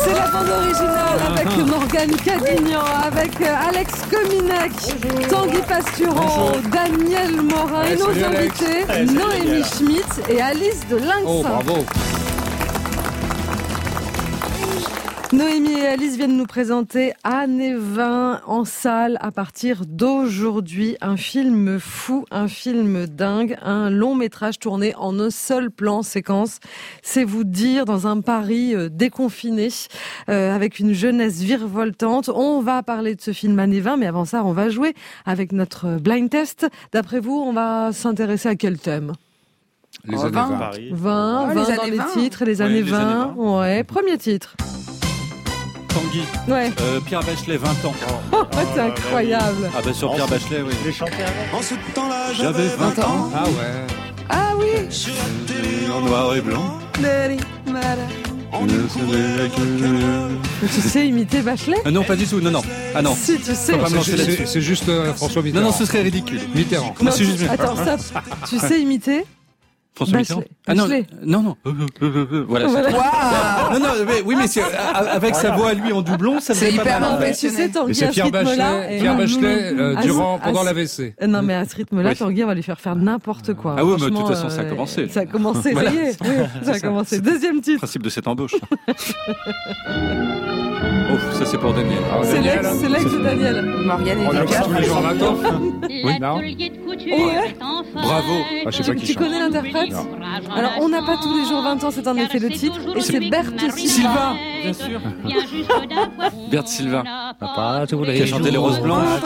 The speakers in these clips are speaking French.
C'est la bande originale avec Morgane Cadignan, avec Alex Kominek, Tanguy Pastureau, Daniel Morin et nos invités, Noémie Schmitt et Alice de Lynx. Oh, bravo. Noémie et Alice viennent nous présenter Anne et Vin en salle à partir d'aujourd'hui. Un film fou, un film dingue, un long métrage tourné en un seul plan séquence. C'est vous dire, dans un Paris déconfiné, avec une jeunesse virevoltante. On va parler de ce film Anne et Vin, mais avant ça, on va jouer avec notre blind test. D'après vous, on va s'intéresser à quel thème ? Les années 20. 20 dans les titres, les années 20. Ouais, premier titre. Tanguy. Ouais. Pierre Bachelet, 20 ans. Oh, c'est incroyable. Ah bah sur Pierre Bachelet, oui. Je l'ai chanté avant. En ce temps-là, J'avais 20 ans. Ah ouais. Ah oui. Sur la télé, En noir et blanc. on découvrait Tu sais imiter Bachelet ? Non, pas du tout, non. Ah non. Si, tu sais. Faut pas me lancer là-dessus. C'est juste François Mitterrand. Non, ce serait ridicule. Mitterrand. Non, c'est juste- Attends, stop. Tu sais imiter François Bachelet. Mitterrand. Ah non, Bachelet. non. Voilà. c'est- Voilà. Non, mais oui, mais c'est avec sa voix à lui en doublon, ça C'est faisait pas hyper mal. Non, mais tu impressionnant. sais, Tanguy, Mais c'est à ce rythme-là... Pierre Bachelet à pendant ce- l'AVC. Non, mais à ce rythme-là, Oui. Tanguy, on va lui faire n'importe quoi. Ah oui, mais de Franchement, toute façon, ça a commencé. Ça a commencé, Voilà. ça y est. Oui, ça a commencé. Deuxième Le titre. principe de cette embauche. Oh, ça c'est pour Daniel. Ah, C'est Daniel, l'ex de Daniel. Morgane et On Lucas. tous les jours 20 ans. Oui. Non. Ouais. Bravo. Ah, je sais pas qui Tu chante. connais l'interprète ? Alors, on n'a pas tous les jours 20 ans, c'est en effet le titre. Et c'est Berthe Silva. Bien sûr. Berthe Silva. Pas tous Qui a chanté Les Roses Blanches.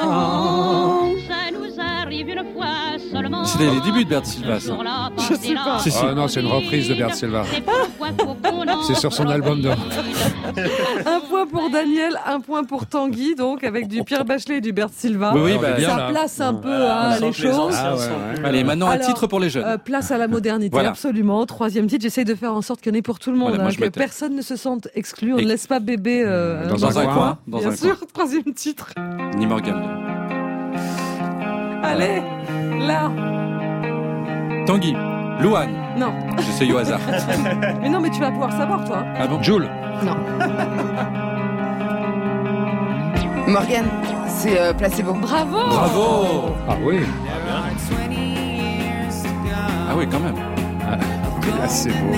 C'était les débuts de Berthe Silva, ça. Je sais pas. Si, si. Ah non, c'est une reprise de Berthe Silva. C'est sur son album d'or. Un point pour Daniel, un point pour Tanguy, donc avec du Pierre Bachelet et du Berthe Silva. Oui, on est bah, bien, Ça là. place un peu hein, les choses. Allez, maintenant un Alors, titre pour les jeunes. Place à la modernité, Voilà. absolument. Troisième titre, j'essaye de faire en sorte qu'il y en ait pour tout le monde, Voilà, moi, hein, je que me tais. personne ne se sente exclu. On Et- ne laisse pas bébé Dans un coin. Dans Bien un sûr, coin. troisième titre. Ni Morgane. Allez, là. Tanguy. Louane. Non, J'essaye au hasard. mais non, mais tu vas pouvoir savoir, toi. Ah bon? Jules. Non. Morgane, c'est Placebo. Bravo. Bravo. Ah oui. Ah oui, quand même. Ah, c'est beau.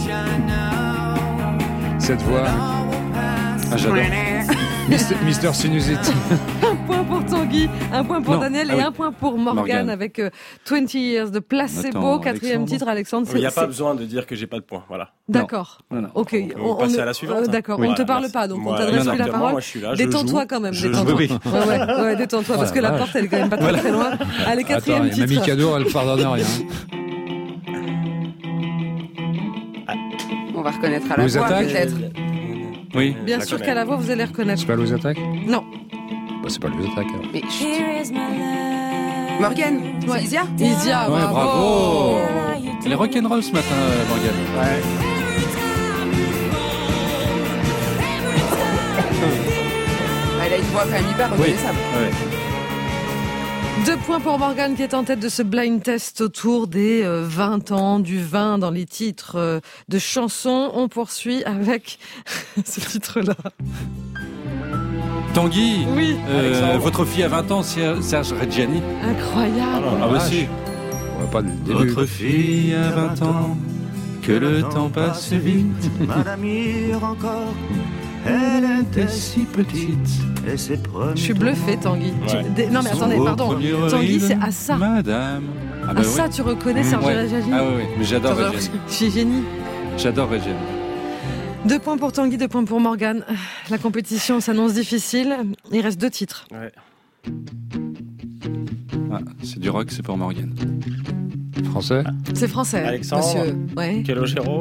Cette voix. Ah, j'adore. Mister Sinusite. Un point pour Tanguy, un point pour Non. Daniel Ah et oui. un point pour Morgane Morgane. avec 20 Years de Placebo. Attends, Quatrième Alexandre. titre, Alexandre. Il n'y a c'est- pas besoin de dire que j'ai pas de points. Voilà. D'accord. Non. Ok. On passe à la suivante. D'accord. Oui. On ne te Voilà, parle merci. pas, donc on Moi, t'adresse plus la exactement, parole. moi, je suis là, je Détends-toi joue. quand même. Je Détends-toi. joue. Ouais, détends-toi parce que la porte elle est quand même pas très très loin. Allez, Attends, quatrième il y a Mamie titre. Cadeau, elle pardonne rien. On va reconnaître à la Louis voix, Attaque. peut-être. Oui. Bien la sûr connais. qu'à la voix vous allez reconnaître. C'est pas Louis Attaque? Non. Bah, c'est pas Louis Attaque. alors. Mais chut. Morgane, c'est Isia. Isia, Ouais, bravo. Elle est rock'n'roll ce matin, Morgane. Elle a une voix quand même hyper reconnaissable. Ouais. 2 points pour Morgane qui est en tête de ce blind test autour des 20 ans, du vin dans les titres de chansons. On poursuit avec ce titre-là. Tanguy. Oui, Alexandre. Votre fille a 20 ans, Serge Reggiani. incroyable. Ah bah si. On va pas le début. Votre fille a 20 ans, que le temps passe vite. Madame hier encore, elle était si petite et ses premiers. Je suis bluffé, Tanguy. Ouais. Non mais attendez, pardon. Tanguy, c'est à ça. Madame. Ah bah À ça, oui. tu reconnais Serge Ouais. Reggiani. Ah oui, mais j'adore Serge Reggiani. Chez Génie. J'adore Reggiani. 2 points pour Tanguy, 2 points pour Morgane. La compétition s'annonce difficile. Il reste 2 titres. Ouais. Ah, c'est du rock, c'est pour Morgane. Français? C'est français, Alexandre. monsieur. Ouais. Calogero.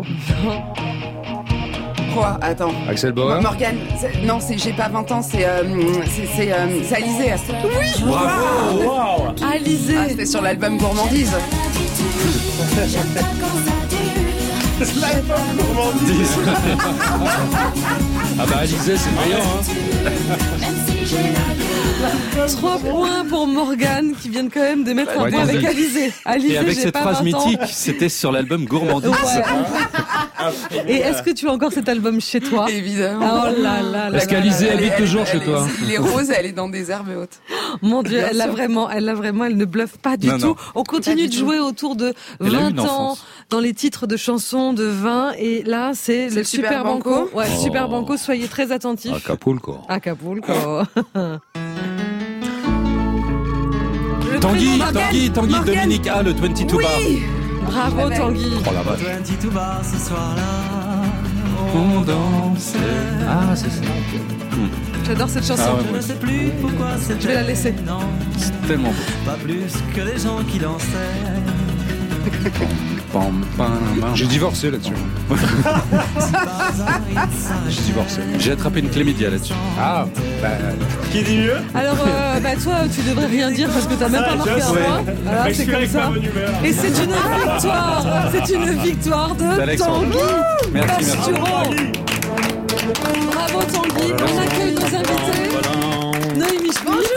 Quoi? Attends. Axel Bauer? Morgane, non, c'est j'ai pas 20 ans, c'est Alizé. Oui. Bravo. Wow. Alizé. Ah, c'était sur l'album Gourmandise. Ah bah Alizé, c'est brillant, hein. 3 points pour Morgane qui vient quand même de mettre un Ouais, point avec dis-le. Alizé. Alizé, Et avec j'ai cette pas phrase 20 ans. mythique, c'était sur l'album Gourmandise. Ouais. Et est-ce que tu as encore cet album chez toi? Évidemment. Oh là là là. Est-ce qu'Alizée habite toujours chez toi? Les roses, elle est dans des herbes hautes. Mon Dieu, Bien elle sûr. elle ne bluffe pas du Non, tout. non. On continue Pas de du jouer autour de Elle a eu 20 une ans enfance. dans les titres de chansons de vin. Et là, c'est le Super Banco. Ouais, Oh. Super Banco, soyez très attentifs. Acapulco. Acapulco. Le Tanguy, prénom Tanguy, Tanguy, Morgane. Dominique A, le 22 bar. Bravo Ouais. Tanguy. Oh la vache. Tout bar ce soir-là. On danse. Ah, c'est ça. J'adore cette chanson. Ah ouais, Je moi ne sais plus pourquoi c'était. Je vais la laisser. Non, C'est tellement beau. pas plus que les gens qui dansaient. Pam, pam, pam. J'ai divorcé là-dessus. J'ai divorcé. J'ai attrapé une chlamydia là-dessus. Ah, bah, Qui dit mieux? Alors, toi, tu devrais rien dire parce que t'as même pas marqué un point. Voilà, c'est comme ça. Et c'est une victoire. C'est une victoire de Alexandre. Tanguy Merci, merci. Bastureau. Bravo Tanguy. On accueille nos invités. Noémie Schmitt.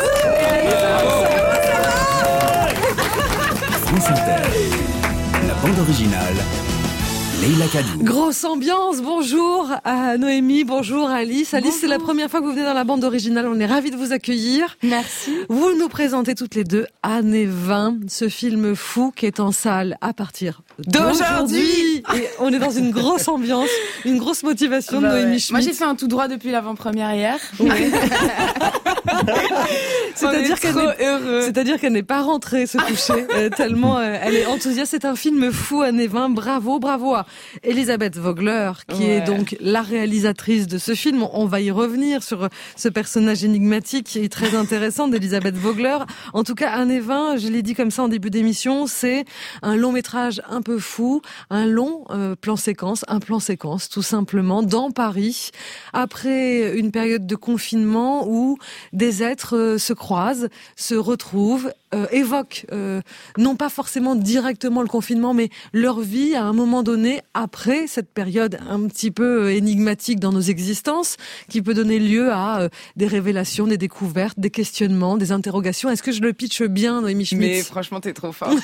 France Inter. La bande originale. Leila Kadou. Grosse ambiance, bonjour à Noémie, bonjour à Alice. Alice, c'est la première fois que vous venez dans la bande originale, on est ravis de vous accueillir. Merci. Vous nous présentez toutes les deux Années 20, ce film fou qui est en salle à partir d'aujourd'hui. Et on est dans une grosse ambiance, une grosse motivation de Noémie Schmitt. Moi, j'ai fait un tout droit depuis l'avant-première hier. C'est-à-dire qu'elle n'est pas rentrée se coucher, tellement elle est enthousiaste. C'est un film fou, Années 20. Bravo, bravo à Elisabeth Vogler, qui est donc la réalisatrice de ce film. On va y revenir sur ce personnage énigmatique et très intéressant d'Elisabeth Vogler. En tout cas, Années 20, je l'ai dit comme ça en début d'émission, c'est un long métrage un peu fou, un long plan séquence tout simplement, dans Paris, après une période de confinement où des êtres se croisent, se retrouvent, évoquent non pas forcément directement le confinement, mais leur vie à un moment donné, après cette période un petit peu énigmatique dans nos existences, qui peut donner lieu à des révélations, des découvertes, des questionnements, des interrogations. Est-ce que je le pitche bien, Noémie Schmitt? Mais franchement, t'es trop forte.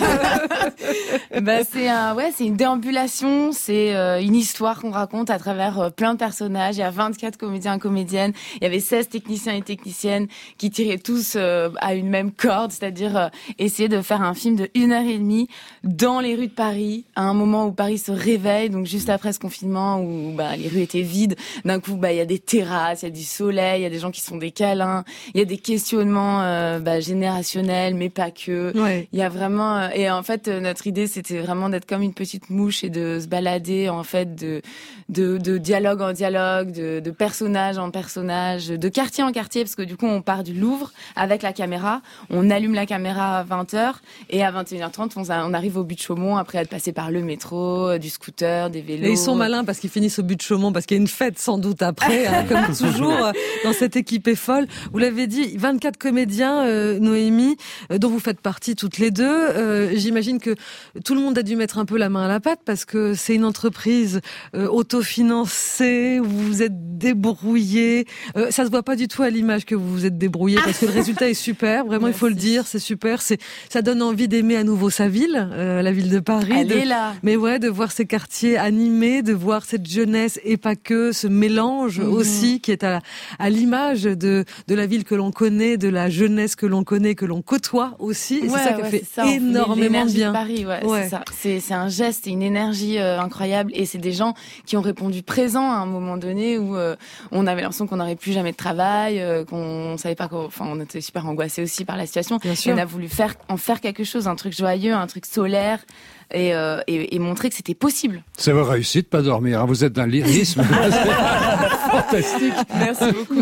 C'est une déambulation, c'est une histoire qu'on raconte à travers plein de personnages. Il y a 24 comédiens et comédiennes, il y avait 16 techniciens et techniciennes qui tiraient tous à une même corde, c'est-à-dire essayer de faire un film de 1h30 dans les rues de Paris, à un moment où Paris se réveille, donc juste après ce confinement où les rues étaient vides. D'un coup, il y a des terrasses, il y a du soleil, il y a des gens qui se font des câlins, il y a des questionnements générationnels, mais pas que. Ouais. Il y a vraiment et en fait notre idée c'était vraiment d'être comme une petite mouche et de se balader en fait de dialogue en dialogue, de personnage en personnage, de quartier en quartier, parce que du coup on part du Louvre avec la caméra, on allume la caméra à 20h et à 21h30 on arrive au but de Chaumont après être passé par le métro, du scooter, des vélos. Et ils sont malins parce qu'ils finissent au but de Chaumont, parce qu'il y a une fête sans doute après, comme toujours dans cette équipe est folle. Vous l'avez dit, 24 comédiens, Noémie, dont vous faites partie toutes les deux. J'imagine que tout le monde a dû mettre un peu la main à la pâte parce que c'est une entreprise autofinancée, vous vous êtes débrouillés. Ça se voit pas du tout à l'image que vous vous êtes débrouillés parce que le résultat est super, vraiment. Merci. Il faut le dire, c'est super. Ça donne envie d'aimer à nouveau sa ville, la ville de Paris. Elle est là. Mais ouais, de voir ces quartiers animés, de voir cette jeunesse et pas que, ce mélange aussi qui est à l'image de la ville que l'on connaît, de la jeunesse que l'on connaît, que l'on côtoie aussi. Et c'est ça qui a fait énormément de bien. Paris, c'est ça. C'est un geste, c'est une énergie incroyable et c'est des gens qui ont répondu présent à un moment donné où on avait l'impression qu'on n'aurait plus jamais de travail, qu'on savait pas on était super angoissés aussi par la situation. Bien sûr. Et on a voulu en faire quelque chose, un truc joyeux, un truc solaire. Et montrer que c'était possible. c'est votre réussite, pas dormir. Vous êtes d'un lyrisme. Fantastique. Merci beaucoup.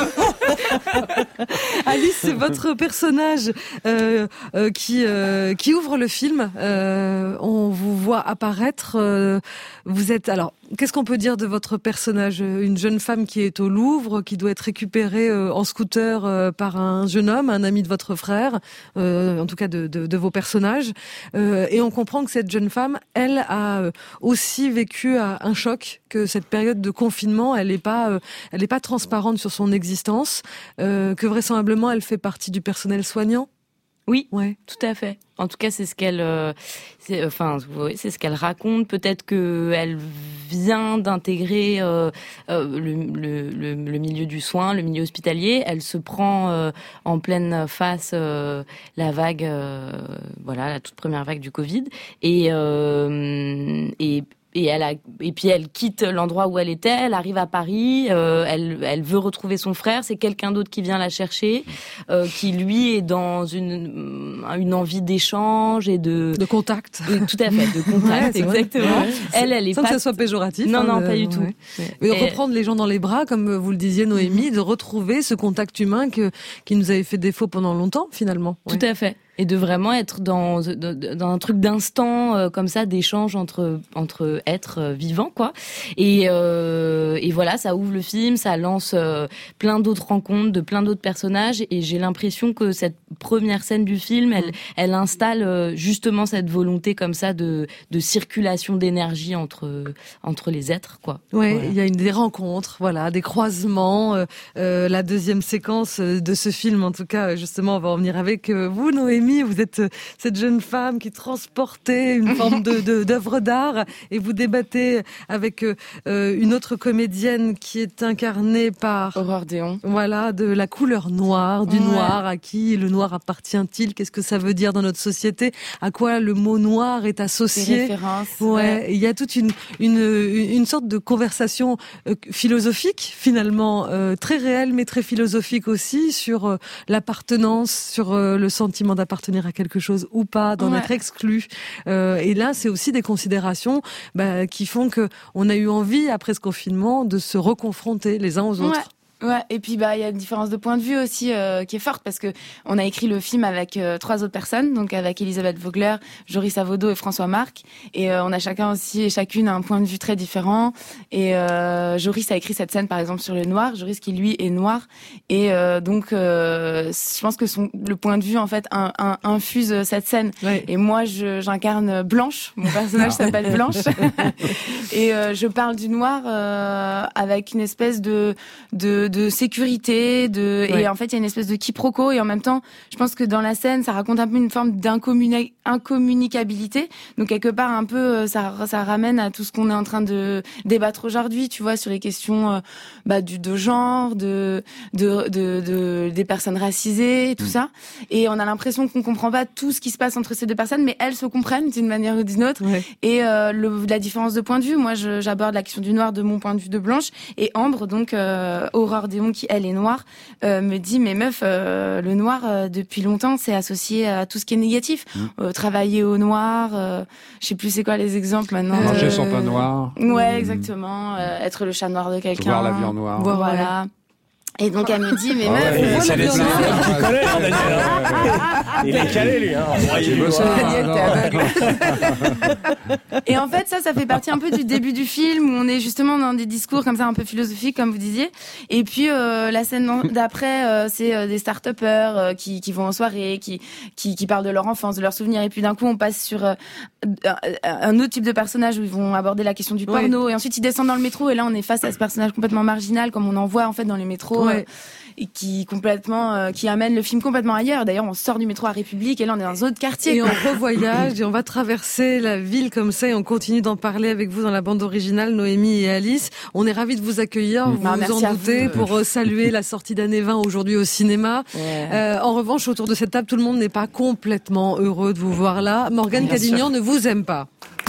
Alice, c'est votre personnage qui ouvre le film. On vous voit apparaître. Vous êtes alors. Qu'est-ce qu'on peut dire de votre personnage? Une jeune femme qui est au Louvre, qui doit être récupérée en scooter par un jeune homme, un ami de votre frère, en tout cas de vos personnages. Et on comprend que cette jeune femme, elle a aussi vécu un choc, que cette période de confinement, elle est pas transparente sur son existence, que vraisemblablement elle fait partie du personnel soignant. Oui, Ouais. tout à fait. En tout cas, c'est ce qu'elle, c'est ce qu'elle raconte. Peut-être que elle vient d'intégrer le milieu du soin, le milieu hospitalier. Elle se prend en pleine face la vague, la toute première vague du Covid, et puis elle quitte l'endroit où elle était, elle arrive à Paris, elle veut retrouver son frère, c'est quelqu'un d'autre qui vient la chercher, qui lui est dans une envie d'échange et de contact. Tout à fait, de contact, exactement. Ouais. Elle est sans pas que ça soit péjoratif. Non, pas du tout. Ouais. Mais reprendre les gens dans les bras, comme vous le disiez Noémie, de retrouver ce contact humain qui nous avait fait défaut pendant longtemps finalement. Tout à fait. Et de vraiment être dans un truc d'instant comme ça, d'échange entre êtres vivants, quoi. Et voilà, ça ouvre le film, ça lance plein d'autres rencontres de plein d'autres personnages, et j'ai l'impression que cette première scène du film, elle installe justement cette volonté comme ça de circulation d'énergie entre les êtres, quoi. Ouais, voilà. Il y a des rencontres, voilà, des croisements. La deuxième séquence de ce film, en tout cas, justement, on va en venir avec vous, Noémie. Vous êtes cette jeune femme qui transportait une forme d'œuvre d'art, et vous débattez avec une autre comédienne qui est incarnée par Aurore Déon. Voilà, de la couleur noire, du noir. À qui le noir appartient-il? Qu'est-ce que ça veut dire dans notre société? À quoi le mot noir est associé? Des références. Ouais, il y a toute une sorte de conversation philosophique finalement, très réelle mais très philosophique aussi, sur l'appartenance, sur le sentiment d'appartenir à quelque chose ou pas, d'en être exclu. Et là, c'est aussi des considérations qui font que on a eu envie, après ce confinement, de se reconfronter les uns aux autres. Ouais, et puis il y a une différence de point de vue aussi qui est forte, parce que on a écrit le film avec 3 autres personnes, donc avec Elisabeth Vogler, Joris Avaudot et François Marc, et on a chacun aussi et chacune un point de vue très différent. Et Joris a écrit cette scène par exemple sur le noir, Joris qui lui est noir, et donc je pense que le point de vue en fait infuse cette scène. Ouais. Et moi j'incarne Blanche, mon personnage s'appelle Blanche, et je parle du noir avec une espèce de sécurité, et en fait il y a une espèce de quiproquo, et en même temps je pense que dans la scène ça raconte un peu une forme d'incommunicabilité, donc quelque part un peu ça ramène à tout ce qu'on est en train de débattre aujourd'hui, tu vois, sur les questions de genre, des personnes racisées et tout ça, et on a l'impression qu'on comprend pas tout ce qui se passe entre ces deux personnes, mais elles se comprennent d'une manière ou d'une autre. Et la différence de point de vue, moi j'aborde la question du noir de mon point de vue de Blanche, et Ambre, donc Aurore Déon, qui elle est noire, me dit mais meuf, le noir depuis longtemps c'est associé à tout ce qui est négatif, travailler au noir, je sais plus c'est quoi les exemples maintenant, manger son pain noir, ouais exactement, être le chat noir de quelqu'un, boire la vie en noir, voilà. Et donc elle me dit mais meuf, c'est les films que tu connais, Daniel. Il est calé lui, hein. Et en fait ça fait partie un peu du début du film, où on est justement dans des discours comme ça un peu philosophiques comme vous disiez. Et puis la scène d'après, c'est des start-upers qui vont en soirée, qui parlent de leur enfance, de leurs souvenirs. Et puis d'un coup on passe sur un autre type de personnage où ils vont aborder la question du porno. Et ensuite ils descendent dans le métro, et là on est face à ce personnage complètement marginal, comme on en voit en fait dans les métros. Et qui amène le film complètement ailleurs. D'ailleurs, on sort du métro à République, et là on est dans un autre quartier. Et on revoyage, et on va traverser la ville comme ça, et on continue d'en parler avec vous dans la bande originale, Noémie et Alice. On est ravis de vous accueillir, vous vous en doutez, pour saluer la sortie d'année 20 aujourd'hui au cinéma. En revanche, autour de cette table, tout le monde n'est pas complètement heureux de vous voir là. Morgane Cadignan ne vous aime pas.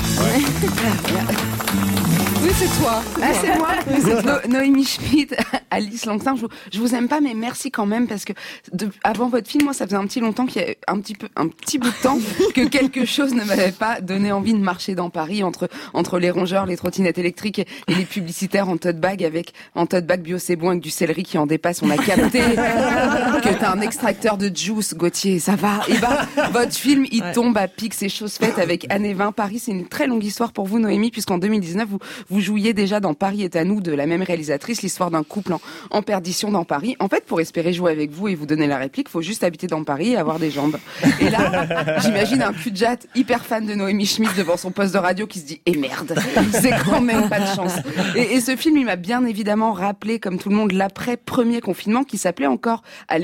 Oui, c'est toi. C'est moi. Noémie Schmidt, Alice Langsin. Je vous aime pas, mais merci quand même, parce que avant votre film, moi, ça faisait un petit bout de temps que quelque chose ne m'avait pas donné envie de marcher dans Paris, entre les rongeurs, les trottinettes électriques et les publicitaires en tote bag bio c'est bon avec du céleri qui en dépasse. On a capté que t'as un extracteur de juice, Gauthier, ça va. Et votre film, il tombe à pic, c'est chose faite avec Année 20. Paris, c'est une très longue histoire pour vous, Noémie, puisqu'en 2019, vous jouiez déjà dans Paris est à nous, de la même réalisatrice, l'histoire d'un couple en perdition dans Paris. En fait, pour espérer jouer avec vous et vous donner la réplique, faut juste habiter dans Paris et avoir des jambes. Et là, j'imagine un cul-de-jatte hyper fan de Noémie Schmidt devant son poste de radio qui se dit « Eh merde, c'est quand même pas de chance ». Et ce film, il m'a bien évidemment rappelé, comme tout le monde, l'après-premier confinement, qui s'appelait encore à l'époque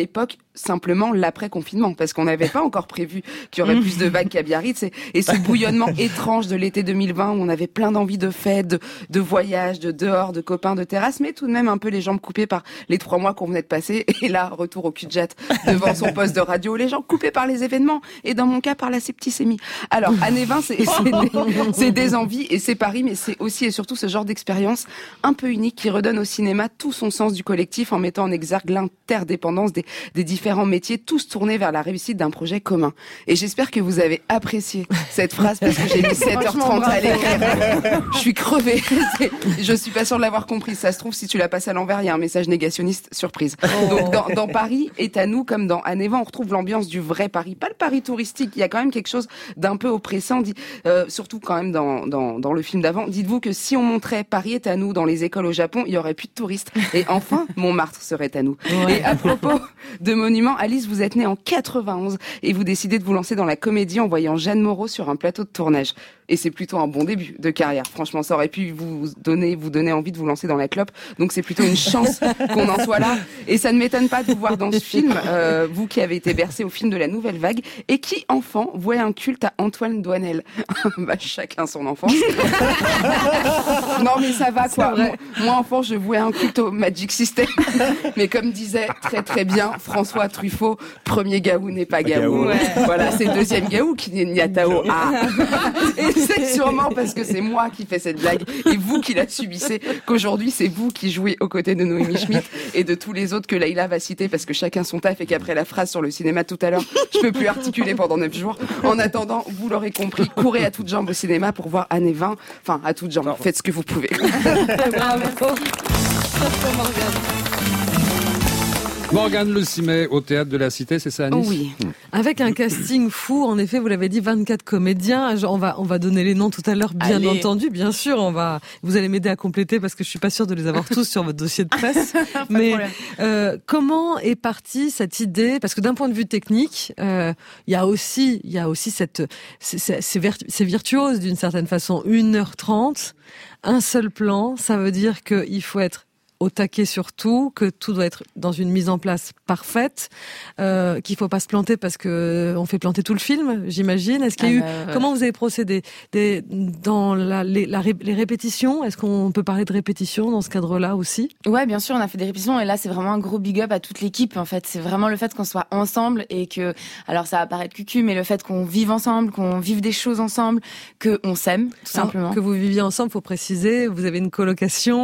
simplement l'après-confinement, parce qu'on n'avait pas encore prévu qu'il y aurait plus de vagues qu'à Biarritz, et ce bouillonnement étrange de l'été 2020 où on avait plein d'envie de fêtes, de voyages, de dehors, de copains, de terrasse, mais tout de même un peu les jambes coupées par les 3 mois qu'on venait de passer, et là, retour au cul-de-jet devant son poste de radio, les jambes coupées par les événements, et dans mon cas, par la septicémie. Alors, Années 20, c'est des envies, et c'est Paris, mais c'est aussi et surtout ce genre d'expérience un peu unique qui redonne au cinéma tout son sens du collectif en mettant en exergue l'interdépendance des différents métiers, tous tournés vers la réussite d'un projet commun. Et j'espère que vous avez apprécié cette phrase parce que j'ai mis 7h30 à l'écrire. Je suis crevée. Je suis pas sûre de l'avoir compris. Ça se trouve, si tu la passes à l'envers, il y a un message négationniste, surprise. Donc, dans Paris est à nous, comme dans Années 20, on retrouve l'ambiance du vrai Paris. Pas le Paris touristique. Il y a quand même quelque chose d'un peu oppressant, surtout quand même dans le film d'avant. Dites-vous que si on montrait Paris est à nous dans les écoles au Japon, il y aurait plus de touristes. Et enfin, Montmartre serait à nous. Ouais. Et à propos de monuments, Alice, vous êtes née en 91 et vous décidez de vous lancer dans la comédie en voyant Jeanne Moreau sur un plateau de tournage. Et c'est plutôt un bon début de carrière. Franchement, ça aurait pu vous donner envie de vous lancer dans la clope. Donc c'est plutôt une chance qu'on en soit là. Et ça ne m'étonne pas de vous voir dans ce film, vous qui avez été bercé au film de la Nouvelle Vague et qui, enfant, vouait un culte à Antoine Doinel. Bah, chacun son enfance. Non mais ça va quoi. Moi enfant, je vouais un culte au Magic System. Mais comme disait très très bien François Truffaut, premier Gaou n'est pas Gaou. Ouais. Voilà, c'est le deuxième Gaou qui n'est Niatao. Ah. Et c'est sûrement parce que c'est moi qui fais cette blague et vous qui la subissez qu'aujourd'hui c'est vous qui jouez aux côtés de Noémie Schmitt et de tous les autres que Leïla va citer parce que chacun son taf et qu'après la phrase sur le cinéma tout à l'heure, je peux plus articuler pendant 9 jours. En attendant, vous l'aurez compris, courez à toutes jambes au cinéma pour voir Années 20. Enfin, à toutes jambes, faites ce que vous pouvez. Bravo. Morgane Le Cimet au Théâtre de la Cité, c'est ça, Anis? Oui. Avec un casting fou, en effet, vous l'avez dit, 24 comédiens. On va donner les noms tout à l'heure, bien entendu, bien sûr. Vous allez m'aider à compléter parce que je suis pas sûre de les avoir tous sur votre dossier de presse. Mais comment est partie cette idée? Parce que d'un point de vue technique, il y a aussi c'est virtuose d'une certaine façon. 1h30, un seul plan, ça veut dire qu'il faut être au taquet sur tout, que tout doit être dans une mise en place parfaite, qu'il faut pas se planter parce que on fait planter tout le film, j'imagine. Est-ce qu'il y a eu comment vous avez procédé dans les répétitions? Est-ce qu'on peut parler de répétition dans ce cadre-là aussi? Ouais, bien sûr, on a fait des répétitions et là c'est vraiment un gros big up à toute l'équipe. En fait, c'est vraiment le fait qu'on soit ensemble et que, alors ça va paraître cucu, mais le fait qu'on vive ensemble, qu'on vive des choses ensemble, que on s'aime tout simplement. Que vous viviez ensemble, faut préciser. Vous avez une colocation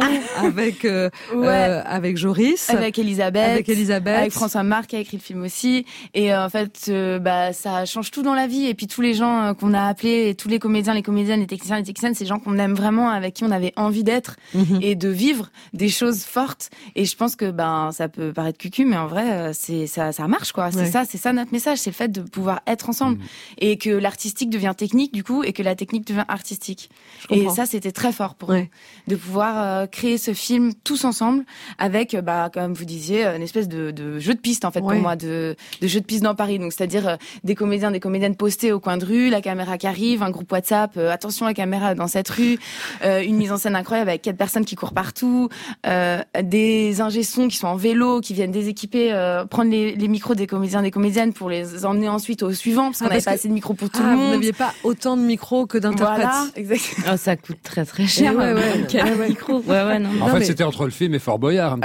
avec Joris, avec Elisabeth, avec François Marc qui a écrit le film aussi. Et en fait, ça change tout dans la vie. Et puis tous les gens qu'on a appelés, et tous les comédiens, les comédiennes, les techniciennes, c'est des gens qu'on aime vraiment, avec qui on avait envie d'être et de vivre des choses fortes. Et je pense que ça peut paraître cucu, mais en vrai, ça marche quoi. C'est ça notre message, c'est le fait de pouvoir être ensemble et que l'artistique devient technique du coup et que la technique devient artistique. Et ça, c'était très fort pour nous de pouvoir créer ce film tous ensemble avec, comme vous disiez, une espèce de jeu de piste en fait pour moi, de jeu de piste dans Paris. Donc c'est-à-dire des comédiens, des comédiennes postés au coin de rue, la caméra qui arrive, un groupe WhatsApp, attention la caméra dans cette rue, une mise en scène incroyable avec 4 personnes qui courent partout, des ingé-sons qui sont en vélo, qui viennent déséquiper, prendre les micros des comédiens, des comédiennes pour les emmener ensuite au suivant parce qu'on n'avait pas assez de micros pour tout le monde. Vous n'aviez pas autant de micros que d'interprètes. Voilà, exactement. Ça coûte très très cher. Quel micro. Non. En fait, c'était entre le film et Fort Boyard.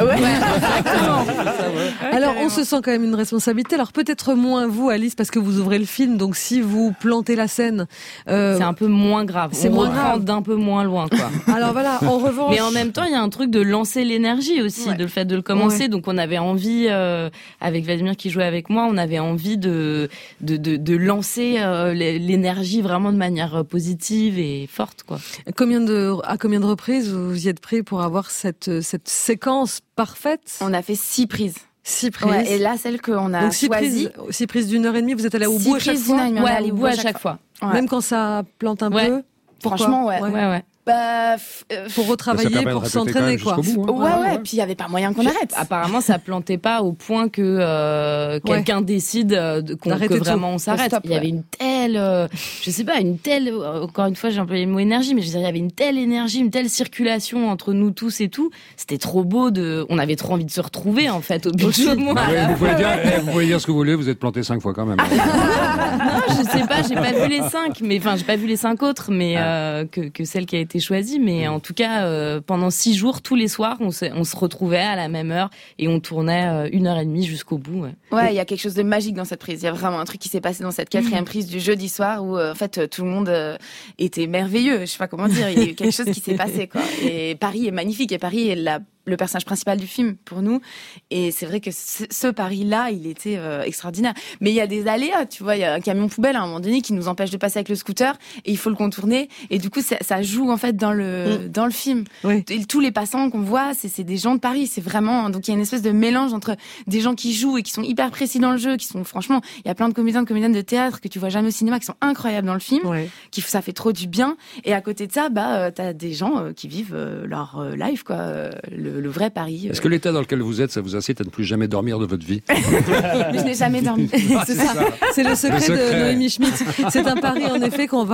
Alors, on se sent quand même une responsabilité. Alors, peut-être moins vous, Alice, parce que vous ouvrez le film. Donc, si vous plantez la scène, c'est un peu moins grave. C'est moins grave, d'un peu moins loin, quoi. Alors voilà. En revanche, mais en même temps, il y a un truc de lancer l'énergie aussi, de le fait de le commencer. Donc, on avait envie, avec Vladimir qui jouait avec moi, on avait envie de lancer l'énergie vraiment de manière positive et forte, quoi. À combien de reprises vous y êtes pris pour avoir cette séquence parfaite? On a fait 6 prises. 6 prises. Ouais, et là, celle qu'on a donc 6 choisie. 6 prises d'1h30, vous êtes allé au bout à chaque fois? On est allé au bout à chaque fois. Même quand ça plante un peu? Franchement, ouais. Pour retravailler, pour s'entraîner, quoi. Bout, hein. Ouais. Puis il y avait pas moyen qu'on arrête. Apparemment, ça plantait pas au point que quelqu'un décide que vraiment on s'arrête. Stop, il y avait une telle, encore une fois, j'ai employé le mot énergie, mais je veux dire, il y avait une telle énergie, une telle circulation entre nous tous et tout. C'était trop beau on avait trop envie de se retrouver, en fait, au bout de mois. Ouais, vous pouvez dire ce que vous voulez, vous êtes planté 5 fois quand même. Non, je sais pas, j'ai pas vu les 5, j'ai pas vu les 5 autres, mais que celle qui a été choisie, mais en tout cas, pendant 6 jours, tous les soirs, on se retrouvait à la même heure et on tournait 1h30 jusqu'au bout. Ouais, il y a quelque chose de magique dans cette prise. Il y a vraiment un truc qui s'est passé dans cette 4e prise du jeudi soir où, en fait, tout le monde était merveilleux. Je sais pas comment dire. Il y a eu quelque chose qui s'est passé, quoi. Et Paris est magnifique. Et Paris est le personnage principal du film pour nous, et c'est vrai que ce Paris-là, il était extraordinaire. Mais il y a des aléas, tu vois, il y a un camion poubelle à un moment donné qui nous empêche de passer avec le scooter, et il faut le contourner, et du coup ça joue en fait dans le film. Oui. Et tous les passants qu'on voit, c'est des gens de Paris, c'est vraiment, donc il y a une espèce de mélange entre des gens qui jouent et qui sont hyper précis dans le jeu, qui sont franchement, il y a plein de comédiennes de théâtre que tu vois jamais au cinéma, qui sont incroyables dans le film, ça fait trop du bien, et à côté de ça, t'as des gens qui vivent leur life, quoi, le vrai Paris. Est-ce que l'état dans lequel vous êtes, ça vous incite à ne plus jamais dormir de votre vie? Mais je n'ai jamais dormi. C'est ça. C'est le secret de Noémie Schmitt. C'est un pari, en effet, qu'on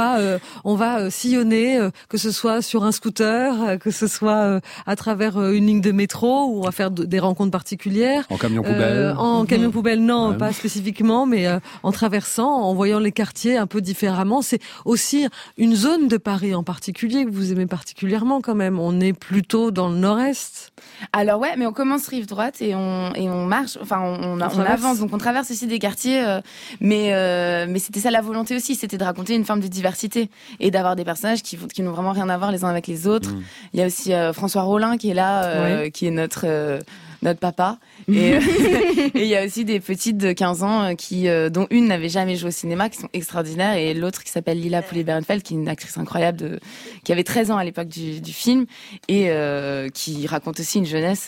va sillonner, que ce soit sur un scooter, que ce soit à travers une ligne de métro, où on va faire des rencontres particulières. En camion poubelle? En camion poubelle, non, pas spécifiquement, mais en traversant, en voyant les quartiers un peu différemment. C'est aussi une zone de Paris en particulier que vous aimez particulièrement, quand même. On est plutôt dans le nord-est. Alors ouais, mais on commence rive droite et on marche, enfin on avance, donc on traverse aussi des quartiers, mais c'était ça la volonté aussi, c'était de raconter une forme de diversité et d'avoir des personnages qui n'ont vraiment rien à voir les uns avec les autres. Il y a aussi François Rollin qui est là, qui est notre papa. Et il y a aussi des petites de 15 ans dont une n'avait jamais joué au cinéma, qui sont extraordinaires, et l'autre qui s'appelle Lila Poulet-Berenfeld, qui est une actrice incroyable qui avait 13 ans à l'époque du film, et qui raconte aussi une jeunesse,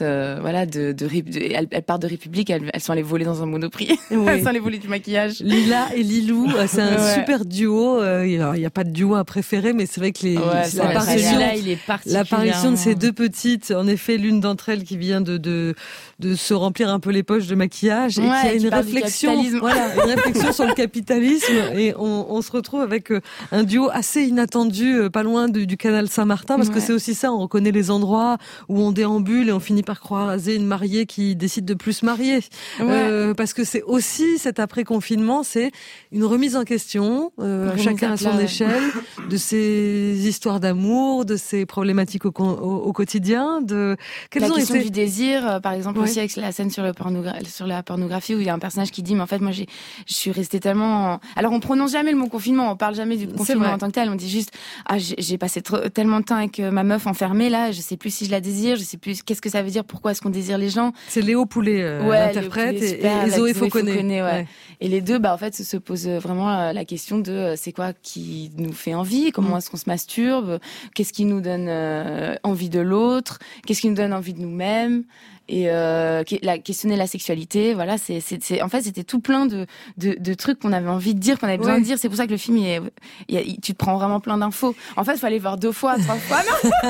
elle part de République, elles sont allées voler dans un Monoprix. Elles sont allées voler du maquillage. Lila et Lilou, c'est un super duo. Il y a pas de duo à préférer, mais c'est vrai que l'apparition de ces deux petites, en effet, l'une d'entre elles qui vient de se remplir un peu les poches de maquillage, et qui a une réflexion, une réflexion sur le capitalisme, et on se retrouve avec un duo assez inattendu, pas loin du canal Saint-Martin, parce que c'est aussi ça, on reconnaît les endroits où on déambule et on finit par croiser une mariée qui décide de plus se marier, parce que c'est aussi cet après-confinement, c'est une remise en question, chacun à son échelle, de ses histoires d'amour, de ses problématiques au quotidien, de la question du désir, par exemple, aussi avec la scène sur la pornographie, où il y a un personnage qui dit, mais en fait, moi, je suis restée tellement... Alors, on prononce jamais le mot confinement, on parle jamais du confinement en tant que tel, on dit juste, j'ai passé tellement de temps avec ma meuf enfermée, là, je sais plus si je la désire, je sais plus qu'est-ce que ça veut dire, pourquoi est-ce qu'on désire les gens. C'est Léo Poulet, l'interprète, et Zoé Fauconnet. Et les deux, en fait, se posent vraiment la question de c'est quoi qui nous fait envie, comment est-ce qu'on se masturbe, qu'est-ce qui nous donne envie de l'autre, qu'est-ce qui nous donne envie de nous-mêmes, et questionner la sexualité. Voilà, en fait, c'était tout plein de trucs qu'on avait envie de dire, qu'on avait besoin de dire. C'est pour ça que le film, tu te prends vraiment plein d'infos. En fait, il faut aller voir 2 fois, 3 fois.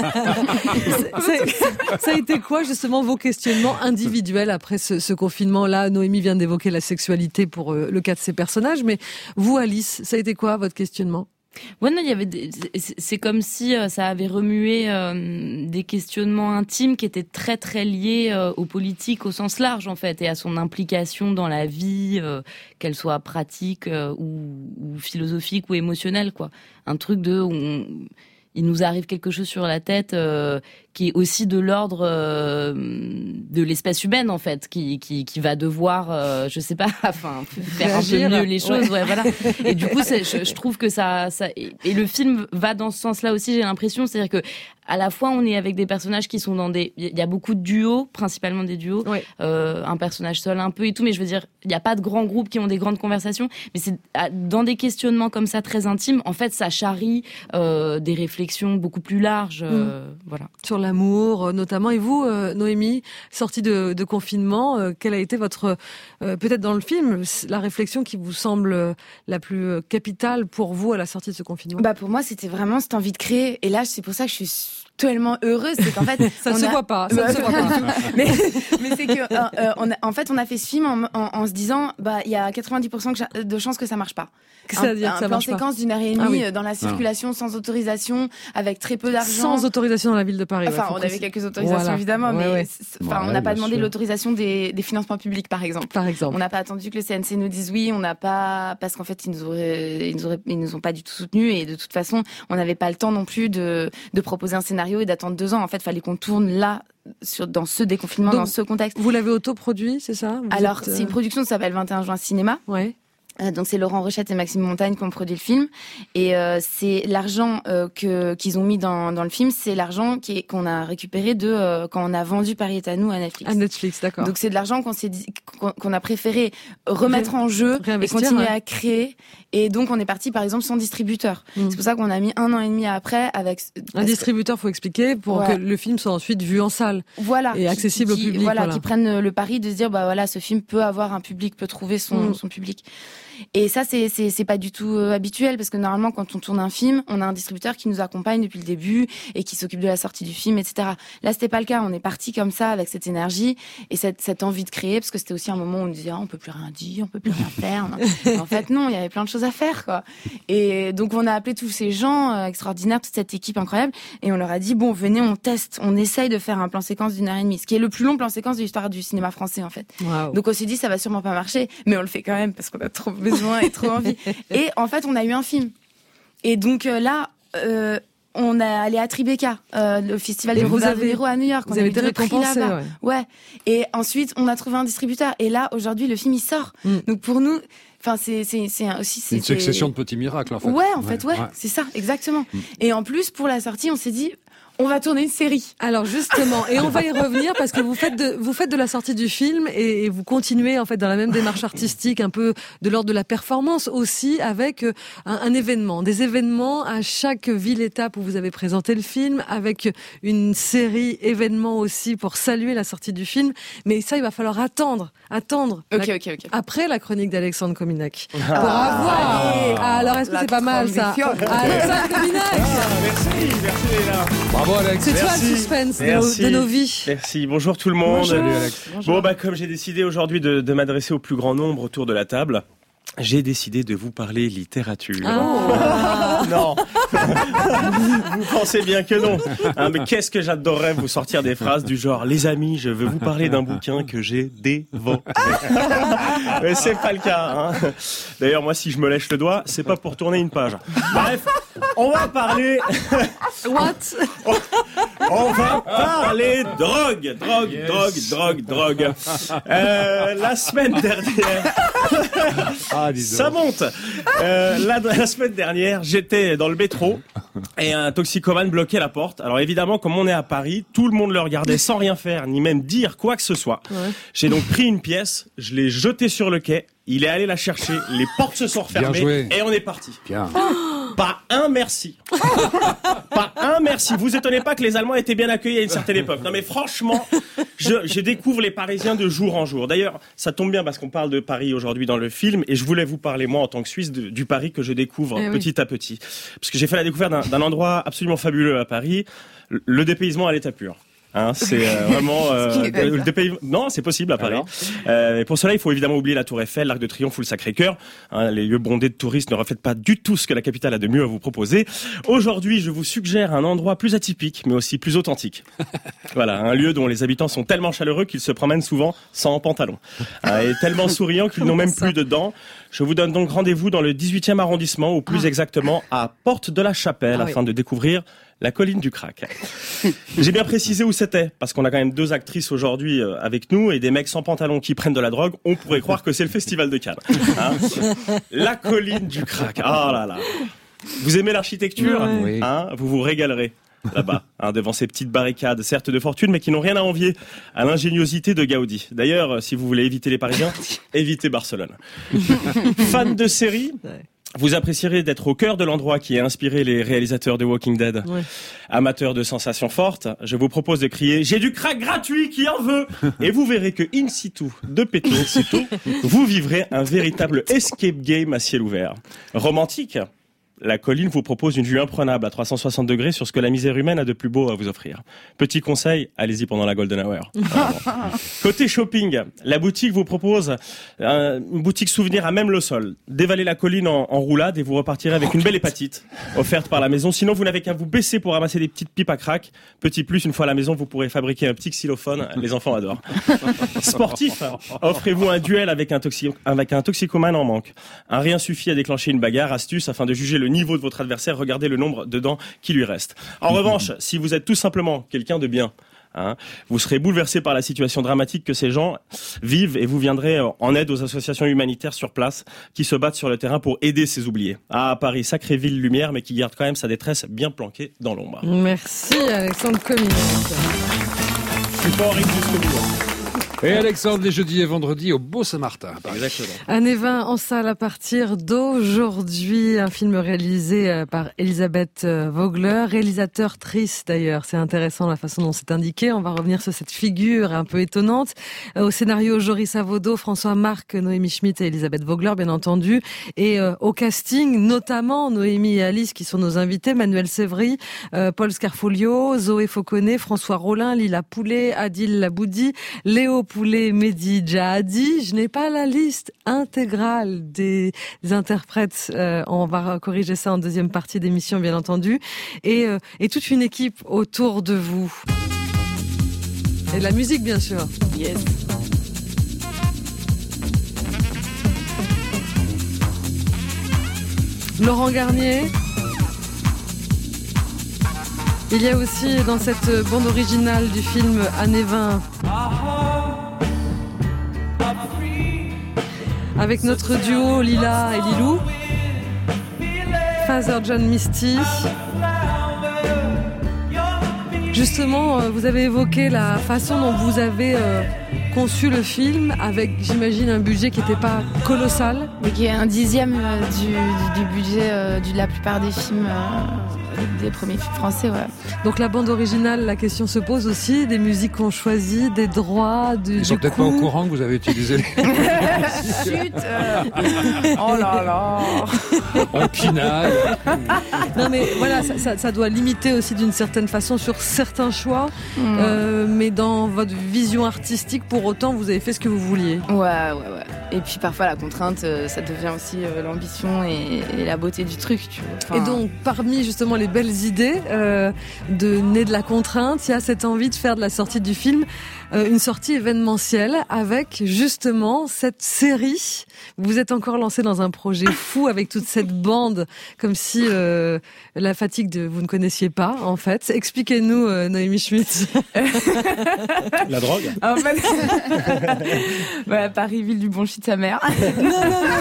Ça a été quoi, justement, vos questionnements individuels après ce confinement-là? Noémie vient d'évoquer la sexualité pour le cas de ses personnages, mais vous, Alice, ça a été quoi, votre questionnement? Ouais, non, c'est comme si ça avait remué des questionnements intimes qui étaient très très liés aux politiques au sens large, en fait, et à son implication dans la vie, qu'elle soit pratique ou philosophique ou émotionnelle, quoi. Un truc il nous arrive quelque chose sur la tête qui est aussi de l'ordre de l'espèce humaine, en fait, qui va devoir, je sais pas, enfin, faire un peu mieux les choses, voilà. Et du coup, je trouve que ça, et le film va dans ce sens-là aussi, j'ai l'impression, c'est-à-dire que à la fois on est avec des personnages qui sont il y a beaucoup de duos, principalement des duos, un personnage seul un peu et tout, mais je veux dire, il n'y a pas de grands groupes qui ont des grandes conversations, mais c'est dans des questionnements comme ça très intimes, en fait, ça charrie des réflexions réflexion beaucoup plus large, voilà. Sur l'amour, notamment. Et vous, Noémie, sortie de confinement, quelle a été votre, peut-être dans le film, la réflexion qui vous semble la plus capitale pour vous à la sortie de ce confinement? Pour moi, c'était vraiment cette envie de créer. Et là, c'est pour ça que je suis tellement heureuse, c'est qu'en fait ça ne se voit pas, ça ne se voit pas. mais c'est que en fait on a fait ce film en se disant il y a 90% de chances que ça marche pas. C'est-à-dire que ça marche pas. Un plan séquence d'1h30 dans la circulation sans autorisation, avec très peu d'argent. Sans autorisation dans la ville de Paris. Enfin, on avait quelques autorisations évidemment, mais on n'a pas demandé l'autorisation des financements publics par exemple. On n'a pas attendu que le CNC nous dise oui, on n'a pas, parce qu'en fait ils nous ont pas du tout soutenus, et de toute façon on n'avait pas le temps non plus de proposer un scénario et d'attendre 2 ans. En fait, il fallait qu'on tourne là, dans ce déconfinement, dans ce contexte. Vous l'avez autoproduit, c'est ça? Alors, c'est une production qui s'appelle 21 juin Cinéma. Ouais. Donc c'est Laurent Rochette et Maxime Montagne qui ont produit le film, et c'est l'argent qu'ils ont mis dans le film, c'est l'argent qu'on a récupéré quand on a vendu Paris est à nous à Netflix. À Netflix, d'accord. Donc c'est de l'argent qu'on a préféré remettre en jeu et continuer à créer. Et donc on est parti par exemple sans distributeur. C'est pour ça qu'on a mis 1 an et demi après avec un distributeur, faut expliquer, pour que le film soit ensuite vu en salle. Voilà. Et accessible au public. Qui prennent le pari de se dire ce film peut avoir un public, peut trouver son public. Et ça, c'est pas du tout habituel, parce que normalement, quand on tourne un film, on a un distributeur qui nous accompagne depuis le début et qui s'occupe de la sortie du film, etc. Là, c'était pas le cas. On est parti comme ça, avec cette énergie et cette envie de créer, parce que c'était aussi un moment où on disait on peut plus rien dire, on peut plus rien faire. En fait, non, il y avait plein de choses à faire, quoi. Et donc, on a appelé tous ces gens extraordinaires, toute cette équipe incroyable, et on leur a dit venez, on teste, on essaye de faire un plan séquence d'1h30, ce qui est le plus long plan séquence de l'histoire du cinéma français, en fait. Wow. Donc, on s'est dit ça va sûrement pas marcher, mais on le fait quand même parce qu'on a trop besoin et trop envie. Et en fait, on a eu un film. Et donc là, on est allé à Tribeca, le festival des Robert De Niro à New York. Vous avez été récompensé, ouais. Et ensuite, on a trouvé un distributeur. Et là, aujourd'hui, le film il sort. Donc pour nous, c'est une succession de petits miracles, en fait. Ouais, en fait, c'est ça, exactement. Et en plus, pour la sortie, on s'est dit, on va tourner une série. Alors justement, et on va y revenir, parce que vous faites de la sortie du film et vous continuez en fait dans la même démarche artistique, un peu de l'ordre de la performance aussi, avec un événement, des événements à chaque ville-étape où vous avez présenté le film, avec une série événements aussi pour saluer la sortie du film. Mais ça, il va falloir attendre. Ok. Après la chronique d'Alexandre Kominak. Pour avoir. Alors est-ce que c'est pas mal ça? Alexandre Kominak. Merci Léna. Bravo Alex. C'est toi le suspense de nos vies. Merci, bonjour tout le monde. Bonjour. Salut Alex. Bonjour. Comme j'ai décidé aujourd'hui de m'adresser au plus grand nombre autour de la table, j'ai décidé de vous parler littérature. Non. Vous pensez bien que non. Mais qu'est-ce que j'adorerais vous sortir des phrases du genre: les amis, je veux vous parler d'un bouquin que j'ai dévoré. Mais c'est pas le cas. D'ailleurs, moi, si je me lèche le doigt, c'est pas pour tourner une page. Bref, on va parler. What? On va parler drogue. La semaine dernière. Ça monte. La semaine dernière, j'étais dans le métro et un toxicomane bloquait la porte. Alors évidemment, comme on est à Paris, tout le monde le regardait sans rien faire, ni même dire quoi que ce soit. Ouais. J'ai donc pris une pièce, je l'ai jetée sur le quai, il est allé la chercher, les portes se sont refermées et on est parti. Bien. Pas un merci. Pas un merci. Vous étonnez pas que les Allemands étaient bien accueillis à une certaine époque. Non mais franchement, je découvre les Parisiens de jour en jour. D'ailleurs, ça tombe bien parce qu'on parle de Paris aujourd'hui dans le film et je voulais vous parler moi en tant que Suisse du Paris que je découvre petit à petit. Parce que j'ai fait la découverte d'un endroit absolument fabuleux à Paris, le dépaysement à l'état pur. C'est vraiment non, c'est possible à Paris. Et pour cela, il faut évidemment oublier la Tour Eiffel, l'Arc de Triomphe ou le Sacré-Cœur. Les lieux bondés de touristes ne reflètent pas du tout ce que la capitale a de mieux à vous proposer. Aujourd'hui, je vous suggère un endroit plus atypique, mais aussi plus authentique. Voilà, un lieu dont les habitants sont tellement chaleureux qu'ils se promènent souvent sans pantalon, et tellement souriants qu'ils n'ont même plus de dents. Je vous donne donc rendez-vous dans le 18e arrondissement, ou plus exactement à Porte de la Chapelle, afin de découvrir la colline du crack. J'ai bien précisé où c'était, parce qu'on a quand même 2 actrices aujourd'hui avec nous et des mecs sans pantalon qui prennent de la drogue. On pourrait croire que c'est le festival de Cannes. La colline du crack. Oh là là. Vous aimez l'architecture ? Oui. Vous vous régalerez là-bas, devant ces petites barricades, certes de fortune, mais qui n'ont rien à envier à l'ingéniosité de Gaudi. D'ailleurs, si vous voulez éviter les Parisiens, évitez Barcelone. Fan de série ? Vous apprécierez d'être au cœur de l'endroit qui a inspiré les réalisateurs de Walking Dead. Ouais. Amateurs de sensations fortes, je vous propose de crier « J'ai du crack gratuit, qui en veut ?» Et vous verrez que in situ, de péto, vous vivrez un véritable escape game à ciel ouvert. Romantique, la colline vous propose une vue imprenable à 360 degrés sur ce que la misère humaine a de plus beau à vous offrir. Petit conseil, allez-y pendant la Golden Hour. Côté shopping, la boutique vous propose une boutique souvenir à même le sol. Dévalez la colline en roulade et vous repartirez avec une belle hépatite offerte par la maison. Sinon, vous n'avez qu'à vous baisser pour ramasser des petites pipes à crack. Petit plus, une fois à la maison, vous pourrez fabriquer un petit xylophone. Les enfants adorent. Sportif, offrez-vous un duel avec un toxicomane en manque. Un rien suffit à déclencher une bagarre. Astuce, afin de juger le niveau de votre adversaire, regardez le nombre de dents qui lui reste. En revanche, si vous êtes tout simplement quelqu'un de bien, vous serez bouleversé par la situation dramatique que ces gens vivent et vous viendrez en aide aux associations humanitaires sur place qui se battent sur le terrain pour aider ces oubliés. À Paris, sacrée ville lumière, mais qui garde quand même sa détresse bien planquée dans l'ombre. Merci Alexandre Comines. Je suis pas horrible jusqu'au bout. Et Alexandre, les jeudis et vendredis au Beau-Saint-Martin. Exactement. Anne 20 en salle à partir d'aujourd'hui. Un film réalisé par Elisabeth Vogler, réalisateur triste d'ailleurs. C'est intéressant la façon dont c'est indiqué. On va revenir sur cette figure un peu étonnante. Au scénario, Joris Avaudot, François Marc, Noémie Schmitt et Elisabeth Vogler, bien entendu. Et au casting, notamment Noémie et Alice qui sont nos invités, Manuel Sévry, Paul Scarfolio, Zoé Fauconnet, François Rollin, Lila Poulet, Adil Laboudi, Léo Poulet, Mehdi Jahadi. Je n'ai pas la liste intégrale des interprètes. On va corriger ça en deuxième partie d'émission, bien entendu. Et toute une équipe autour de vous. Et de la musique, bien sûr. Yes. Laurent Garnier. Il y a aussi dans cette bande originale du film Années 20 avec notre duo Lila et Lilou, Father John Misty. Justement, vous avez évoqué la façon dont vous avez conçu le film avec, j'imagine, un budget qui n'était pas colossal. Mais qui est un dixième du budget de la plupart des films, des premiers films français, ouais. Donc la bande originale, la question se pose aussi, des musiques qu'on choisit, des droits, Ils sont peut-être pas au courant que vous avez utilisé les... Chut oh là là. Un pinaille. Non mais voilà, ça doit limiter aussi d'une certaine façon sur certains choix, mais dans votre vision artistique, pour autant, vous avez fait ce que vous vouliez. Ouais. Et puis parfois la contrainte, ça devient aussi l'ambition et la beauté du truc, tu vois. Enfin... Et donc, parmi justement les belles idées nées de la contrainte, il y a cette envie de faire de la sortie du film une sortie événementielle avec justement cette série. Vous êtes encore lancé dans un projet fou avec toute cette bande, comme si la fatigue vous ne connaissiez pas, en fait. Expliquez-nous, Noémie Schmitt. La drogue. En fait, voilà, Paris, ville du bon shit, sa mère. Non.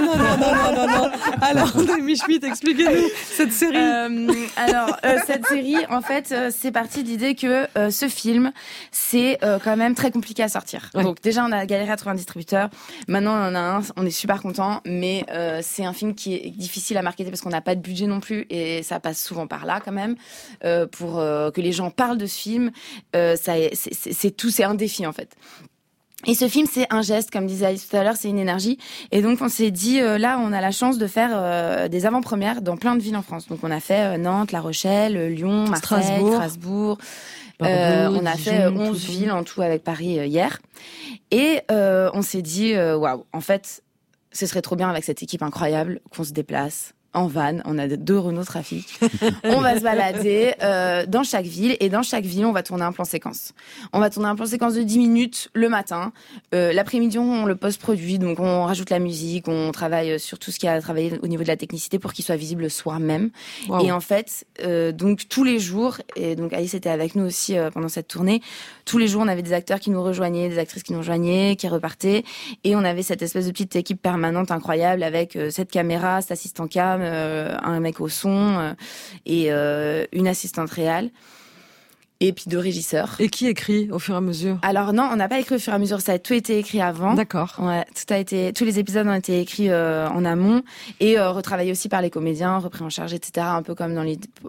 Alors, Noémie Schmitt, expliquez-nous cette série. Cette série, en fait, c'est parti de l'idée que ce film, c'est quand même très compliqué à sortir. Ouais. Donc déjà, on a galéré à trouver un distributeur. Maintenant, on en a un. On est super content, mais c'est un film qui est difficile à marketer parce qu'on n'a pas de budget non plus et ça passe souvent par là quand même pour que les gens parlent de ce film. C'est un défi en fait. Et ce film, c'est un geste, comme disait Alice tout à l'heure, c'est une énergie. Et donc, on s'est dit, là, on a la chance de faire des avant-premières dans plein de villes en France. Donc, on a fait Nantes, La Rochelle, Lyon, Marseille, Strasbourg. On a fait 11 villes en tout avec Paris hier. Et on s'est dit, waouh, en fait, ce serait trop bien avec cette équipe incroyable qu'on se déplace en van, on a 2 Renault Trafic. On va se balader dans chaque ville et dans chaque ville, on va tourner un plan séquence. On va tourner un plan séquence de 10 minutes le matin. L'après-midi, on le post-produit, donc on rajoute la musique, on travaille sur tout ce qui a travaillé au niveau de la technicité pour qu'il soit visible le soir même. Wow. Et en fait, donc tous les jours, et donc Alice était avec nous aussi pendant cette tournée, tous les jours, on avait des acteurs qui nous rejoignaient, des actrices qui nous rejoignaient, qui repartaient, et on avait cette espèce de petite équipe permanente incroyable avec cette caméra, cet assistant cam, un mec au son et une assistante réal. et puis 2 régisseurs. Et qui écrit au fur et à mesure? Alors non, on n'a pas écrit au fur et à mesure, ça a tout été écrit avant. D'accord. Ouais, tous les épisodes ont été écrits en amont et retravaillés aussi par les comédiens, repris en charge, etc. Un peu comme dans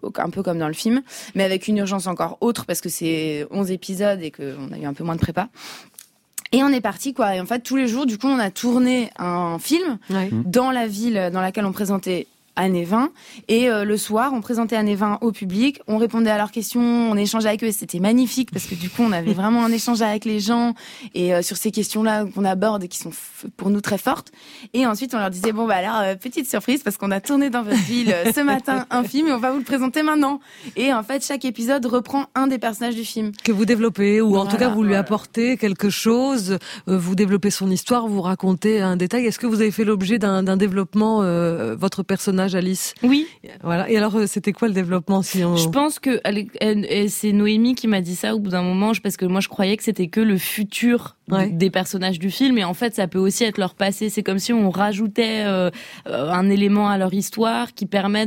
le film, mais avec une urgence encore autre parce que c'est 11 épisodes et qu'on a eu un peu moins de prépa. Et on est parti, quoi. Et en fait, tous les jours, du coup, on a tourné un film dans la ville dans laquelle on présentait Années 20, et le soir on présentait Années 20 au public, on répondait à leurs questions, on échangeait avec eux et c'était magnifique parce que du coup on avait vraiment un échange avec les gens et sur ces questions-là qu'on aborde et qui sont pour nous très fortes. Et ensuite on leur disait bon bah alors petite surprise parce qu'on a tourné dans votre ville ce matin un film et on va vous le présenter maintenant. Et en fait chaque épisode reprend un des personnages du film que vous développez ou en tout cas vous lui apportez quelque chose, vous développez son histoire, vous racontez un détail. Est-ce que vous avez fait l'objet d'un développement votre personnage Alice? Oui. Voilà. Et alors, c'était quoi le développement Je pense que c'est Noémie qui m'a dit ça au bout d'un moment, parce que moi je croyais que c'était que le futur des personnages du film, et en fait ça peut aussi être leur passé. C'est comme si on rajoutait un élément à leur histoire qui permet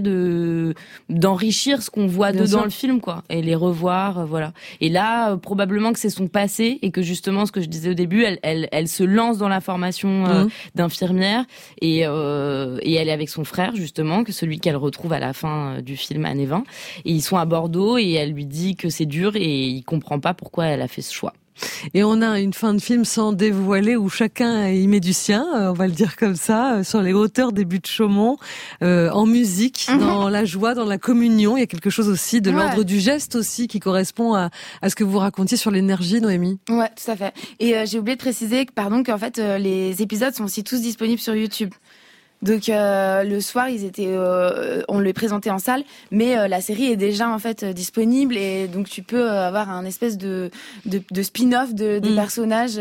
d'enrichir ce qu'on voit dans le film, quoi, et les revoir, voilà. Et là, probablement que c'est son passé et que justement, ce que je disais au début, elle se lance dans la formation d'infirmière et elle est avec son frère justement, que celui qu'elle retrouve à la fin du film Années 20, et ils sont à Bordeaux et elle lui dit que c'est dur et il comprend pas pourquoi elle a fait ce choix. Et on a une fin de film sans dévoiler où chacun y met du sien, on va le dire comme ça, sur les hauteurs des Buttes Chaumont, en musique, dans la joie, dans la communion. Il y a quelque chose aussi de l'ordre du geste aussi qui correspond à ce que vous racontiez sur l'énergie, Noémie. Ouais, tout à fait. Et j'ai oublié de préciser qu'en fait les épisodes sont aussi tous disponibles sur YouTube. Donc le soir, on les présentait en salle, mais la série est déjà en fait disponible et donc tu peux avoir un espèce de spin-off des personnages.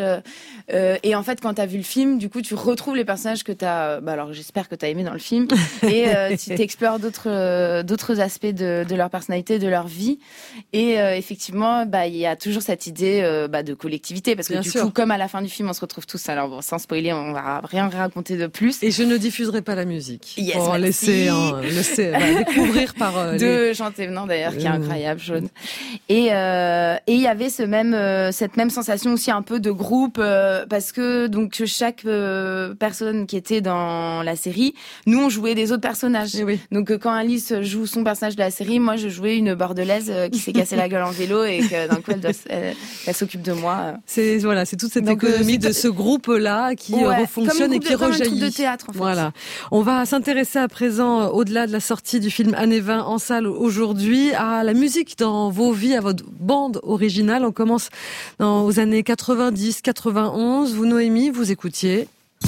Et en fait, quand t'as vu le film, du coup, tu retrouves les personnages que t'as. Alors j'espère que t'as aimé dans le film et tu t'explores d'autres aspects de leur personnalité, de leur vie. Et effectivement, il y a toujours cette idée de collectivité parce que du coup, comme à la fin du film, on se retrouve tous. Alors bon, sans spoiler, on va rien raconter de plus. Et je ne diffuserai pas la musique. Yes, pour laisser découvrir par de Jean Thévenin d'ailleurs qui est incroyable, Jaune. Et il y avait cette même sensation aussi un peu de groupe parce que donc chaque personne qui était dans la série, nous on jouait des autres personnages. Donc quand Alice joue son personnage de la série, moi je jouais une bordelaise qui s'est cassée la gueule en vélo et que d'un coup elle s'occupe de moi. C'est toute cette économie de ce groupe là qui refonctionne et qui rejaillit. Comme un groupe de théâtre en fait. Voilà. On va s'intéresser à présent, au-delà de la sortie du film Années 20 en salle aujourd'hui, à la musique dans vos vies, à votre bande originale. On commence aux années 90, 91. Vous, Noémie, vous écoutiez.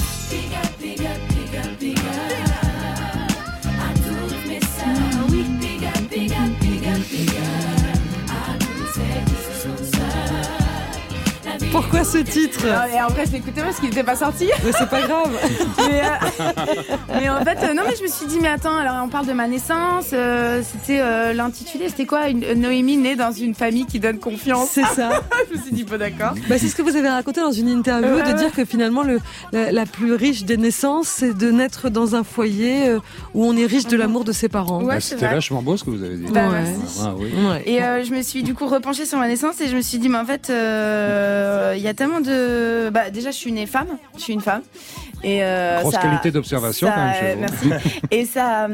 Pourquoi ce titre? Et en vrai, je l'écoutais parce qu'il n'était pas sorti. Mais c'est pas grave. mais en fait, non, mais je me suis dit, mais attends, alors on parle de ma naissance. C'était l'intitulé, c'était quoi? Noémie née dans une famille qui donne confiance. C'est ça. Je me suis dit, bon, d'accord. C'est ce que vous avez raconté dans une interview, de dire que finalement, la plus riche des naissances, c'est de naître dans un foyer où on est riche de l'amour de ses parents. Ouais, c'était vachement beau ce que vous avez dit. Merci. Et je me suis du coup repenchée sur ma naissance et je me suis dit, mais en fait, il y a tellement de... déjà, je suis une femme. Et grosse qualité d'observation quand même chez vous. Merci. Et ça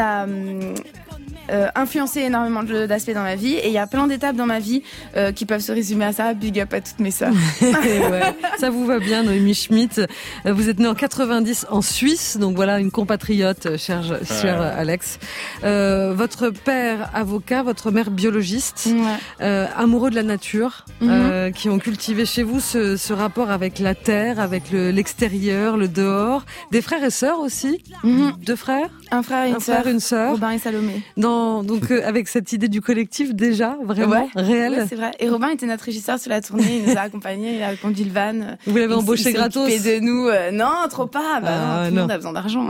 influencé énormément d'aspects dans ma vie et il y a plein d'étapes dans ma vie qui peuvent se résumer à ça. Big up à toutes mes sœurs. Ça vous va bien, Noémie Schmitt. Vous êtes née en 90 en Suisse, donc voilà une compatriote, cher Alex. Votre père avocat, votre mère biologiste, amoureux de la nature, qui ont cultivé chez vous ce rapport avec la terre, avec l'extérieur, le dehors. Des frères et sœurs aussi. 2 frères. Un frère et une sœur. Robin et Salomé. Donc avec cette idée du collectif déjà vraiment réel. Ouais, c'est vrai. Et Robin était notre régisseur sur la tournée, il nous a accompagnés, il a conduit le van. Vous l'avez embauché gratos. Il s'est occupé de nous. Non, trop pas. Tout le monde a besoin d'argent.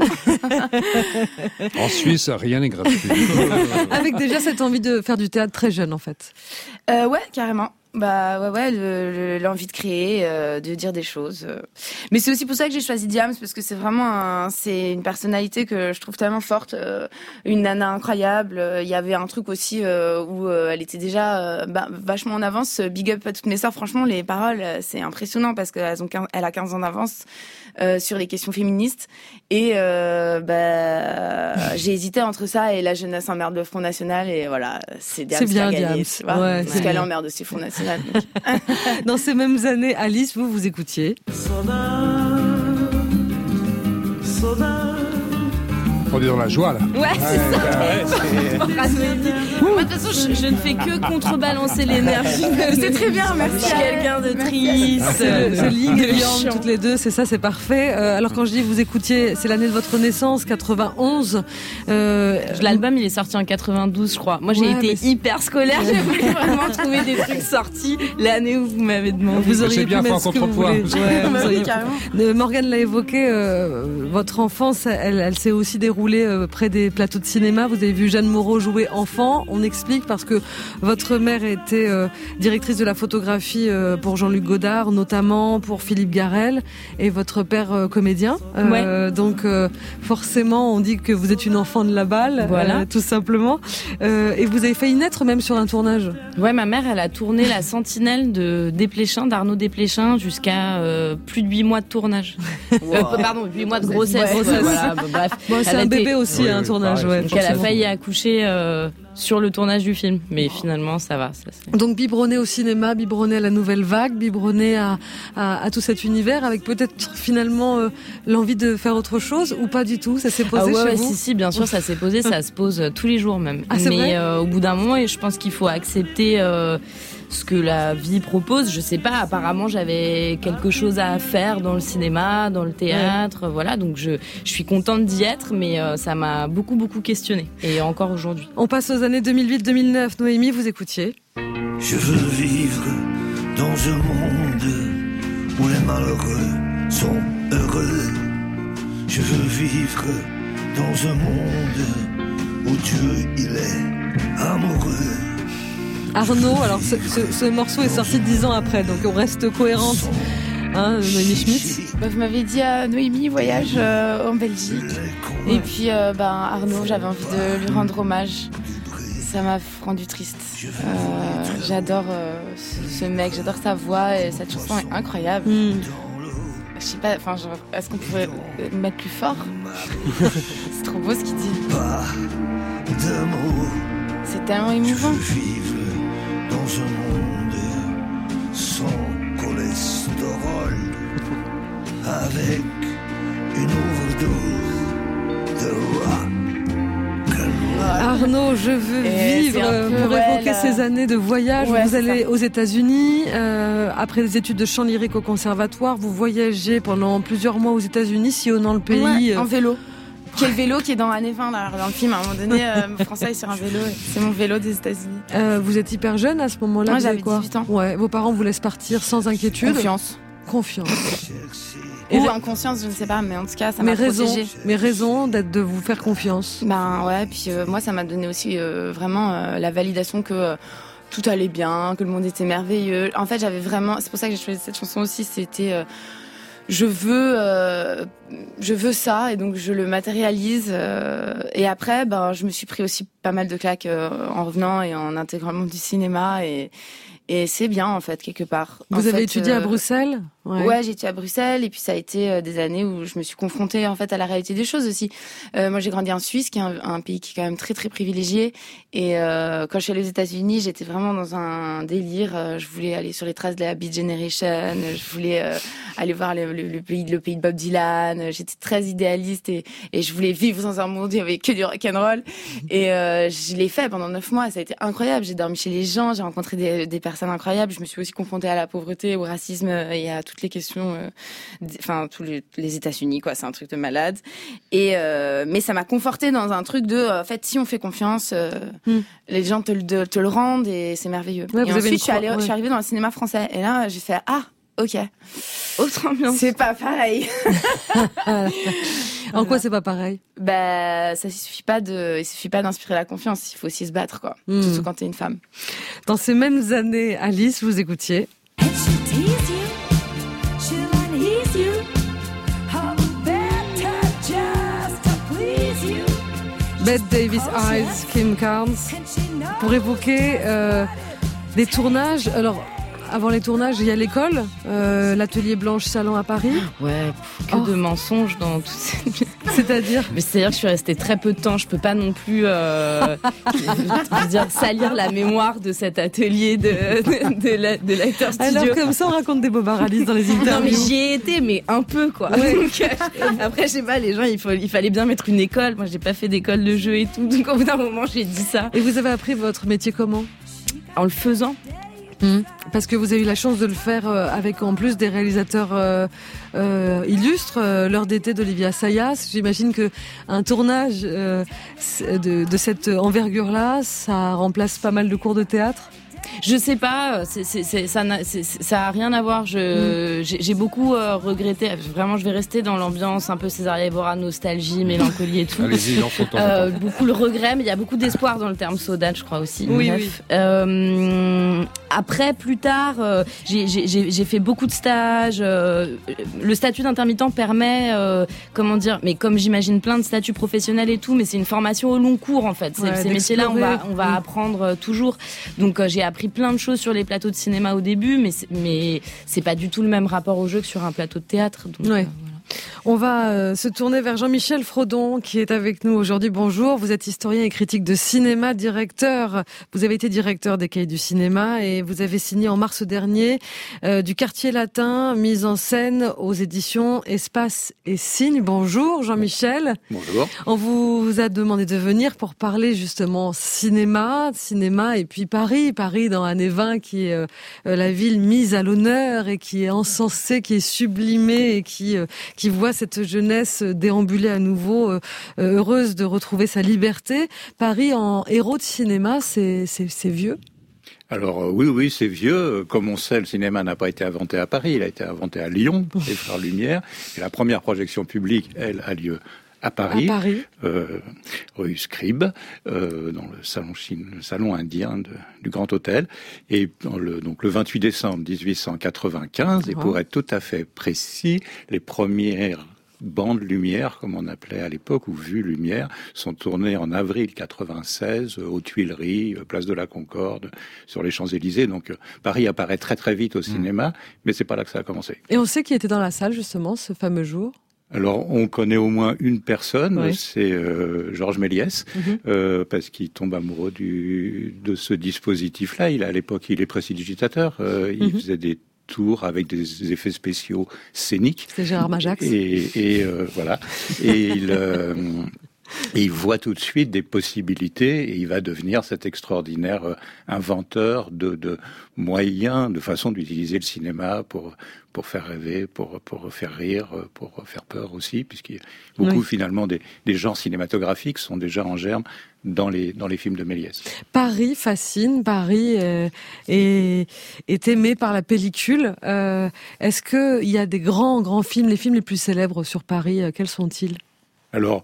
En Suisse, rien n'est gratuit. Avec déjà cette envie de faire du théâtre très jeune en fait. Ouais, carrément. Bah ouais, l'envie de créer, de dire des choses. Mais c'est aussi pour ça que j'ai choisi Diams, parce que c'est vraiment c'est une personnalité que je trouve tellement forte, une nana incroyable. Il y avait un truc aussi où elle était déjà vachement en avance. Big up à toutes mes sœurs. Franchement, les paroles, c'est impressionnant parce qu'elle a 15 ans d'avance sur les questions féministes. Et j'ai hésité entre ça et la jeunesse emmerde le Front National. Et voilà, c'est Diams qui a gagné. Tu vois, ouais, parce qu'elle emmerde aussi le Front National. Dans ces mêmes années, Alice, vous écoutiez. On est dans la joie, là. Ouais, c'est ça. Moi, de toute façon, je ne fais que contrebalancer l'énergie. C'est très bien, merci. Je suis quelqu'un de triste. C'est Ling et Yang, toutes les deux, c'est ça, c'est parfait. Alors quand je dis vous écoutiez, c'est l'année de votre naissance, 91. L'album, il est sorti en 92, je crois. Moi, j'ai été hyper scolaire. J'ai voulu vraiment trouver des trucs sortis l'année où vous m'avez demandé. Vous auriez pu mettre ce que vous voulez. Morgane l'a évoqué, votre enfance, elle s'est aussi déroulée près des plateaux de cinéma. Vous avez vu Jeanne Moreau jouer enfant. On explique parce que votre mère était directrice de la photographie pour Jean-Luc Godard, notamment pour Philippe Garrel, et votre père comédien. Donc forcément, on dit que vous êtes une enfant de la balle, voilà. Tout simplement. Et vous avez failli naître même sur un tournage. Ouais, ma mère, elle a tourné La Sentinelle de Desplechin, d'Arnaud Desplechin, jusqu'à plus de 8 mois de tournage. Pardon, 8 mois de grossesse. Voilà, bref. C'est un bébé aussi, un tournage. Ouais, donc elle a failli accoucher sur le tournage du film, mais finalement ça va. Donc biberonné au cinéma, biberonné à la nouvelle vague, biberonné à tout cet univers, avec peut-être finalement l'envie de faire autre chose, ou pas du tout, ça s'est posé chez vous? Si, bien sûr, ça s'est posé, ça se pose tous les jours même. Mais au bout d'un moment, et je pense qu'il faut accepter ce que la vie propose. Je sais pas, apparemment j'avais quelque chose à faire dans le cinéma, dans le théâtre, voilà, donc je suis contente d'y être, mais ça m'a beaucoup questionnée, et encore aujourd'hui. On passe aux années 2008-2009. Noémie, vous écoutiez. Je veux vivre dans un monde où les malheureux sont heureux. Je veux vivre dans un monde où Dieu, il est amoureux. Arnaud, alors ce morceau est sorti 10 ans après, donc on reste cohérente. Noémie Schmitt. Vous m'avez dit Noémie voyage en Belgique, et puis Arnaud, j'avais envie de lui rendre hommage. Ça m'a rendu triste. J'adore ce mec, j'adore sa voix, et cette chanson est incroyable. Je sais pas, est-ce qu'on pourrait mettre plus fort? C'est trop beau ce qu'il dit. C'est tellement émouvant. Dans un monde sans cholestérol, avec une overdose de rock. Arnaud, je veux vivre pour évoquer ces années de voyage. Vous allez aux États-Unis après des études de chant lyrique au conservatoire. Vous voyagez pendant plusieurs mois aux États-Unis, sillonnant le pays. En vélo. Quel vélo qui est dans Années 20 là, dans le film. À un moment donné, François est sur un vélo. C'est mon vélo des États-Unis. Vous êtes hyper jeune à ce moment-là. Moi, j'avais 18 ans. Ouais, vos parents vous laissent partir sans inquiétude. Confiance. Ou inconscience, je ne sais pas, mais en tout cas, ça m'a protégée. Mais raison de vous faire confiance. Puis moi, ça m'a donné aussi vraiment la validation que tout allait bien, que le monde était merveilleux. En fait, j'avais vraiment, c'est pour ça que j'ai choisi cette chanson aussi, c'était je veux ça, et donc je le matérialise, et après je me suis pris aussi pas mal de claques en revenant et en intégrant le monde du cinéma, et c'est bien en fait quelque part. Vous avez étudié à Bruxelles? Ouais, j'ai étudié à Bruxelles, et puis ça a été des années où je me suis confrontée en fait à la réalité des choses aussi. Moi, j'ai grandi en Suisse, qui est un pays qui est quand même très très privilégié, et quand je suis allée aux États-Unis, j'étais vraiment dans un délire. Je voulais aller sur les traces de la Beat Generation, je voulais aller voir le pays de Bob Dylan. J'étais très idéaliste, et je voulais vivre dans un monde où il y avait que du rock'n'roll, et je l'ai fait pendant 9 mois. Ça a été incroyable. J'ai dormi chez les gens, j'ai rencontré des personnes incroyables. Je me suis aussi confrontée à la pauvreté, au racisme et à toutes les questions, tous les États-Unis, quoi. C'est un truc de malade. Et mais ça m'a confortée dans un truc de, en fait, si on fait confiance, les gens te le rendent, et c'est merveilleux. Ouais, et ensuite, je suis arrivée dans le cinéma français, et là, j'ai fait ok. Autre ambiance. C'est pas pareil. En quoi c'est pas pareil? Bah, il suffit pas d'inspirer la confiance, il faut aussi se battre, quoi. Surtout quand t'es une femme. Dans ces mêmes années, Alice, vous écoutiez. Bette Davis Eyes, Kim Carnes, pour évoquer des tournages. Alors, avant les tournages, il y a l'école, l'atelier Blanche Salon à Paris. Ouais, de mensonges dans tout ça. C'est-à-dire? C'est-à-dire que je suis restée très peu de temps. Je peux pas non plus salir la mémoire de cet atelier de l'acteur studio. Alors comme ça, on raconte des bobards, Alice, dans les interviews. Non, mais j'y ai été, mais un peu, quoi. Ouais. Donc, après, je sais pas, les gens, il fallait bien mettre une école. Moi, j'ai pas fait d'école de jeu et tout. Donc, au bout d'un moment, j'ai dit ça. Et vous avez appris votre métier comment? En le faisant. Parce que vous avez eu la chance de le faire avec en plus des réalisateurs illustres, L'heure d'été d'Olivier Assayas. J'imagine que un tournage de cette envergure-là, ça remplace pas mal de cours de théâtre. Je sais pas, ça a rien à voir. J'ai beaucoup regretté. Vraiment, je vais rester dans l'ambiance un peu Césaria Evora, nostalgie, mélancolie et tout. Allez-y, il en faut temps. Beaucoup le regret, mais il y a beaucoup d'espoir dans le terme saudade, je crois aussi. Oui, bref. Après, plus tard, j'ai fait beaucoup de stages. Le statut d'intermittent permet, mais comme j'imagine plein de statuts professionnels et tout, mais c'est une formation au long cours en fait. Ces métiers-là, on va apprendre toujours. Donc j'ai appris plein de choses sur les plateaux de cinéma au début, mais c'est pas du tout le même rapport au jeu que sur un plateau de théâtre. Donc, ouais. voilà. On va se tourner vers Jean-Michel Frodon qui est avec nous aujourd'hui. Bonjour, vous êtes historien et critique de cinéma, directeur. Vous avez été directeur des Cahiers du cinéma et vous avez signé en mars dernier du Quartier Latin, mise en scène aux éditions Espace et Signes. Bonjour Jean-Michel. Bonjour. On vous a demandé de venir pour parler justement cinéma et puis Paris dans années 20 qui est la ville mise à l'honneur et qui est encensée, qui est sublimée et qui voit cette jeunesse déambuler à nouveau, heureuse de retrouver sa liberté. Paris en héros de cinéma, c'est vieux? Alors oui, c'est vieux. Comme on sait, le cinéma n'a pas été inventé à Paris, il a été inventé à Lyon, les Frères Lumière. Et la première projection publique, elle, a lieu à Paris, rue Scribe, dans le salon indien du Grand Hôtel. Et donc le 28 décembre 1895, et pour être tout à fait précis, les premières bandes lumière, comme on appelait à l'époque, ou vues lumière, sont tournées en avril 96 aux Tuileries, place de la Concorde, sur les Champs-Élysées. Donc Paris apparaît très très vite au cinéma, mais c'est pas là que ça a commencé. Et on sait qui était dans la salle justement ce fameux jour? Alors, on connaît au moins une personne, c'est Georges Méliès, parce qu'il tombe amoureux de ce dispositif-là. À l'époque, il est prestidigitateur, il faisait des tours avec des effets spéciaux scéniques. C'est Gérard Majax. Et voilà. Et il voit tout de suite des possibilités et il va devenir cet extraordinaire inventeur de moyens, de façon d'utiliser le cinéma pour faire rêver, pour faire rire, pour faire peur aussi, puisqu'il y a beaucoup finalement des genres cinématographiques sont déjà en germe dans les films de Méliès. Paris fascine, Paris est aimé par la pellicule. Est-ce qu'il y a des grands films, les films les plus célèbres sur Paris, quels sont-ils? Alors,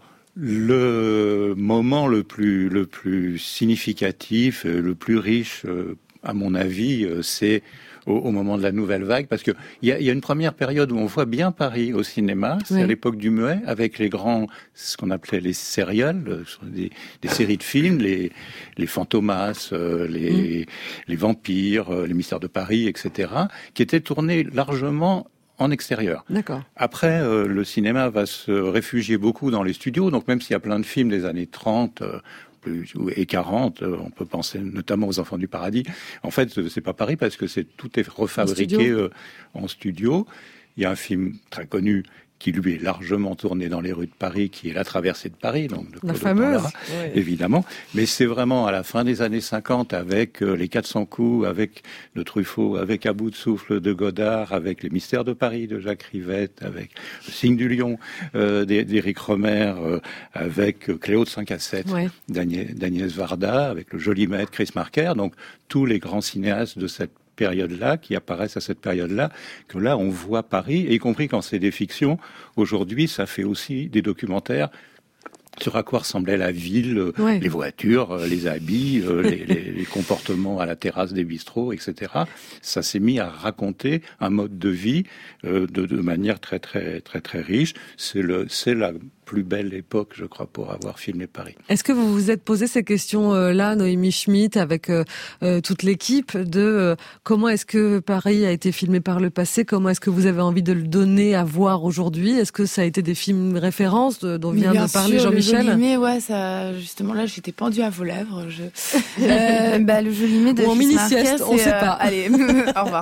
le moment le plus significatif, le plus riche, à mon avis, c'est au moment de la Nouvelle Vague, parce que il y a une première période où on voit bien Paris au cinéma, c'est à l'époque du muet, avec les grands, ce qu'on appelait les sérials, des séries de films, les Fantomas, les Vampires, les Mystères de Paris, etc., qui étaient tournés largement en extérieur. D'accord. Après, le cinéma va se réfugier beaucoup dans les studios, donc même s'il y a plein de films des années 30 et 40, on peut penser notamment aux Enfants du Paradis. En fait, c'est pas Paris parce que tout est refabriqué en studio. Il y a un film très connu qui lui est largement tourné dans les rues de Paris, qui est La Traversée de Paris, donc de la fameuse, évidemment. Mais c'est vraiment à la fin des années 50, avec les 400 coups, avec de Truffaut, avec À bout de souffle de Godard, avec Les Mystères de Paris de Jacques Rivette, avec Le Signe du Lion d'Éric Rohmer, avec Cléo de 5 à 7 d'Agnès Varda, avec Le Joli Maître, Chris Marker, donc tous les grands cinéastes de cette période-là, qui apparaissent à cette période-là, que là, on voit Paris, et y compris quand c'est des fictions. Aujourd'hui, ça fait aussi des documentaires sur à quoi ressemblait la ville, les voitures, les habits, les comportements à la terrasse des bistrots, etc. Ça s'est mis à raconter un mode de vie de manière très très très très riche. C'est la plus belle époque, je crois, pour avoir filmé Paris. Est-ce que vous vous êtes posé ces questions-là, Noémie Schmitt, avec toute l'équipe, de comment est-ce que Paris a été filmé par le passé, comment est-ce que vous avez envie de le donner à voir aujourd'hui? Est-ce que ça a été des films références dont vient de parler Jean-Michel? Le Jolimé, ouais, ça, justement, là, j'étais pendue à vos lèvres. Le Jolimé de en mini-sieste, on sait pas. Allez, au revoir.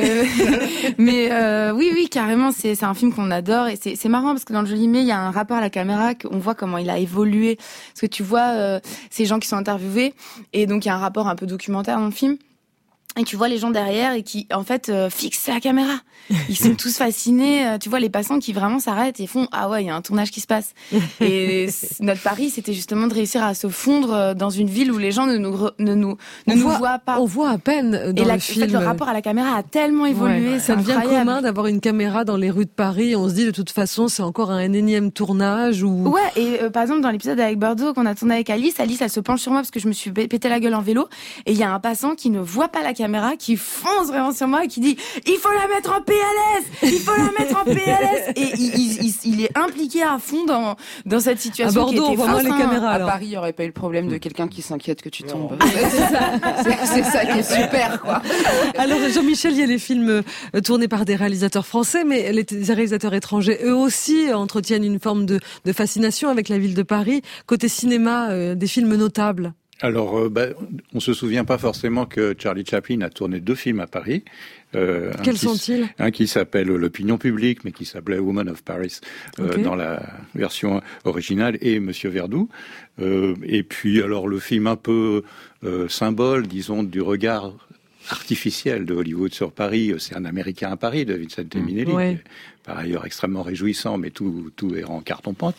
Oui, carrément, c'est un film qu'on adore, et c'est marrant parce que dans le Jolimé, il y a un rapport à la caméra, qu'on voit comment il a évolué, parce que tu vois ces gens qui sont interviewés, et donc il y a un rapport un peu documentaire dans le film, et tu vois les gens derrière et qui en fait fixent la caméra. Ils sont tous fascinés, tu vois les passants qui vraiment s'arrêtent et font ah ouais, il y a un tournage qui se passe. Et notre pari, c'était justement de réussir à se fondre dans une ville où les gens ne nous voient pas. On voit à peine dans le film. En fait, le rapport à la caméra a tellement évolué, ça devient commun d'avoir une caméra dans les rues de Paris. On se dit de toute façon, c'est encore un énième tournage ou. Ouais, et par exemple dans l'épisode avec Bordeaux qu'on a tourné avec Alice, elle se penche sur moi parce que je me suis pété la gueule en vélo, et il y a un passant qui ne voit pas la caméra, qui fonce vraiment sur moi et qui dit il faut la mettre en PLS, il faut la mettre en PLS, et il est impliqué à fond dans cette situation. À Bordeaux, qui était on voit moins les caméras. Alors. À Paris, il n'y aurait pas eu le problème de quelqu'un qui s'inquiète que tu tombes. C'est ça qui est super, quoi. Alors Jean-Michel, il y a les films tournés par des réalisateurs français, mais les réalisateurs étrangers, eux aussi, entretiennent une forme de fascination avec la ville de Paris. Côté cinéma, des films notables. Alors, on se souvient pas forcément que Charlie Chaplin a tourné 2 films à Paris. Quels sont-ils? Un qui s'appelle L'opinion publique, mais qui s'appelait Woman of Paris dans la version originale, et Monsieur Verdoux. Et puis, alors, le film un peu symbole, disons, du regard artificiel de Hollywood sur Paris, c'est Un Américain à Paris de Vincente Minnelli. Oui. Par ailleurs extrêmement réjouissant, mais tout est en carton-pâte.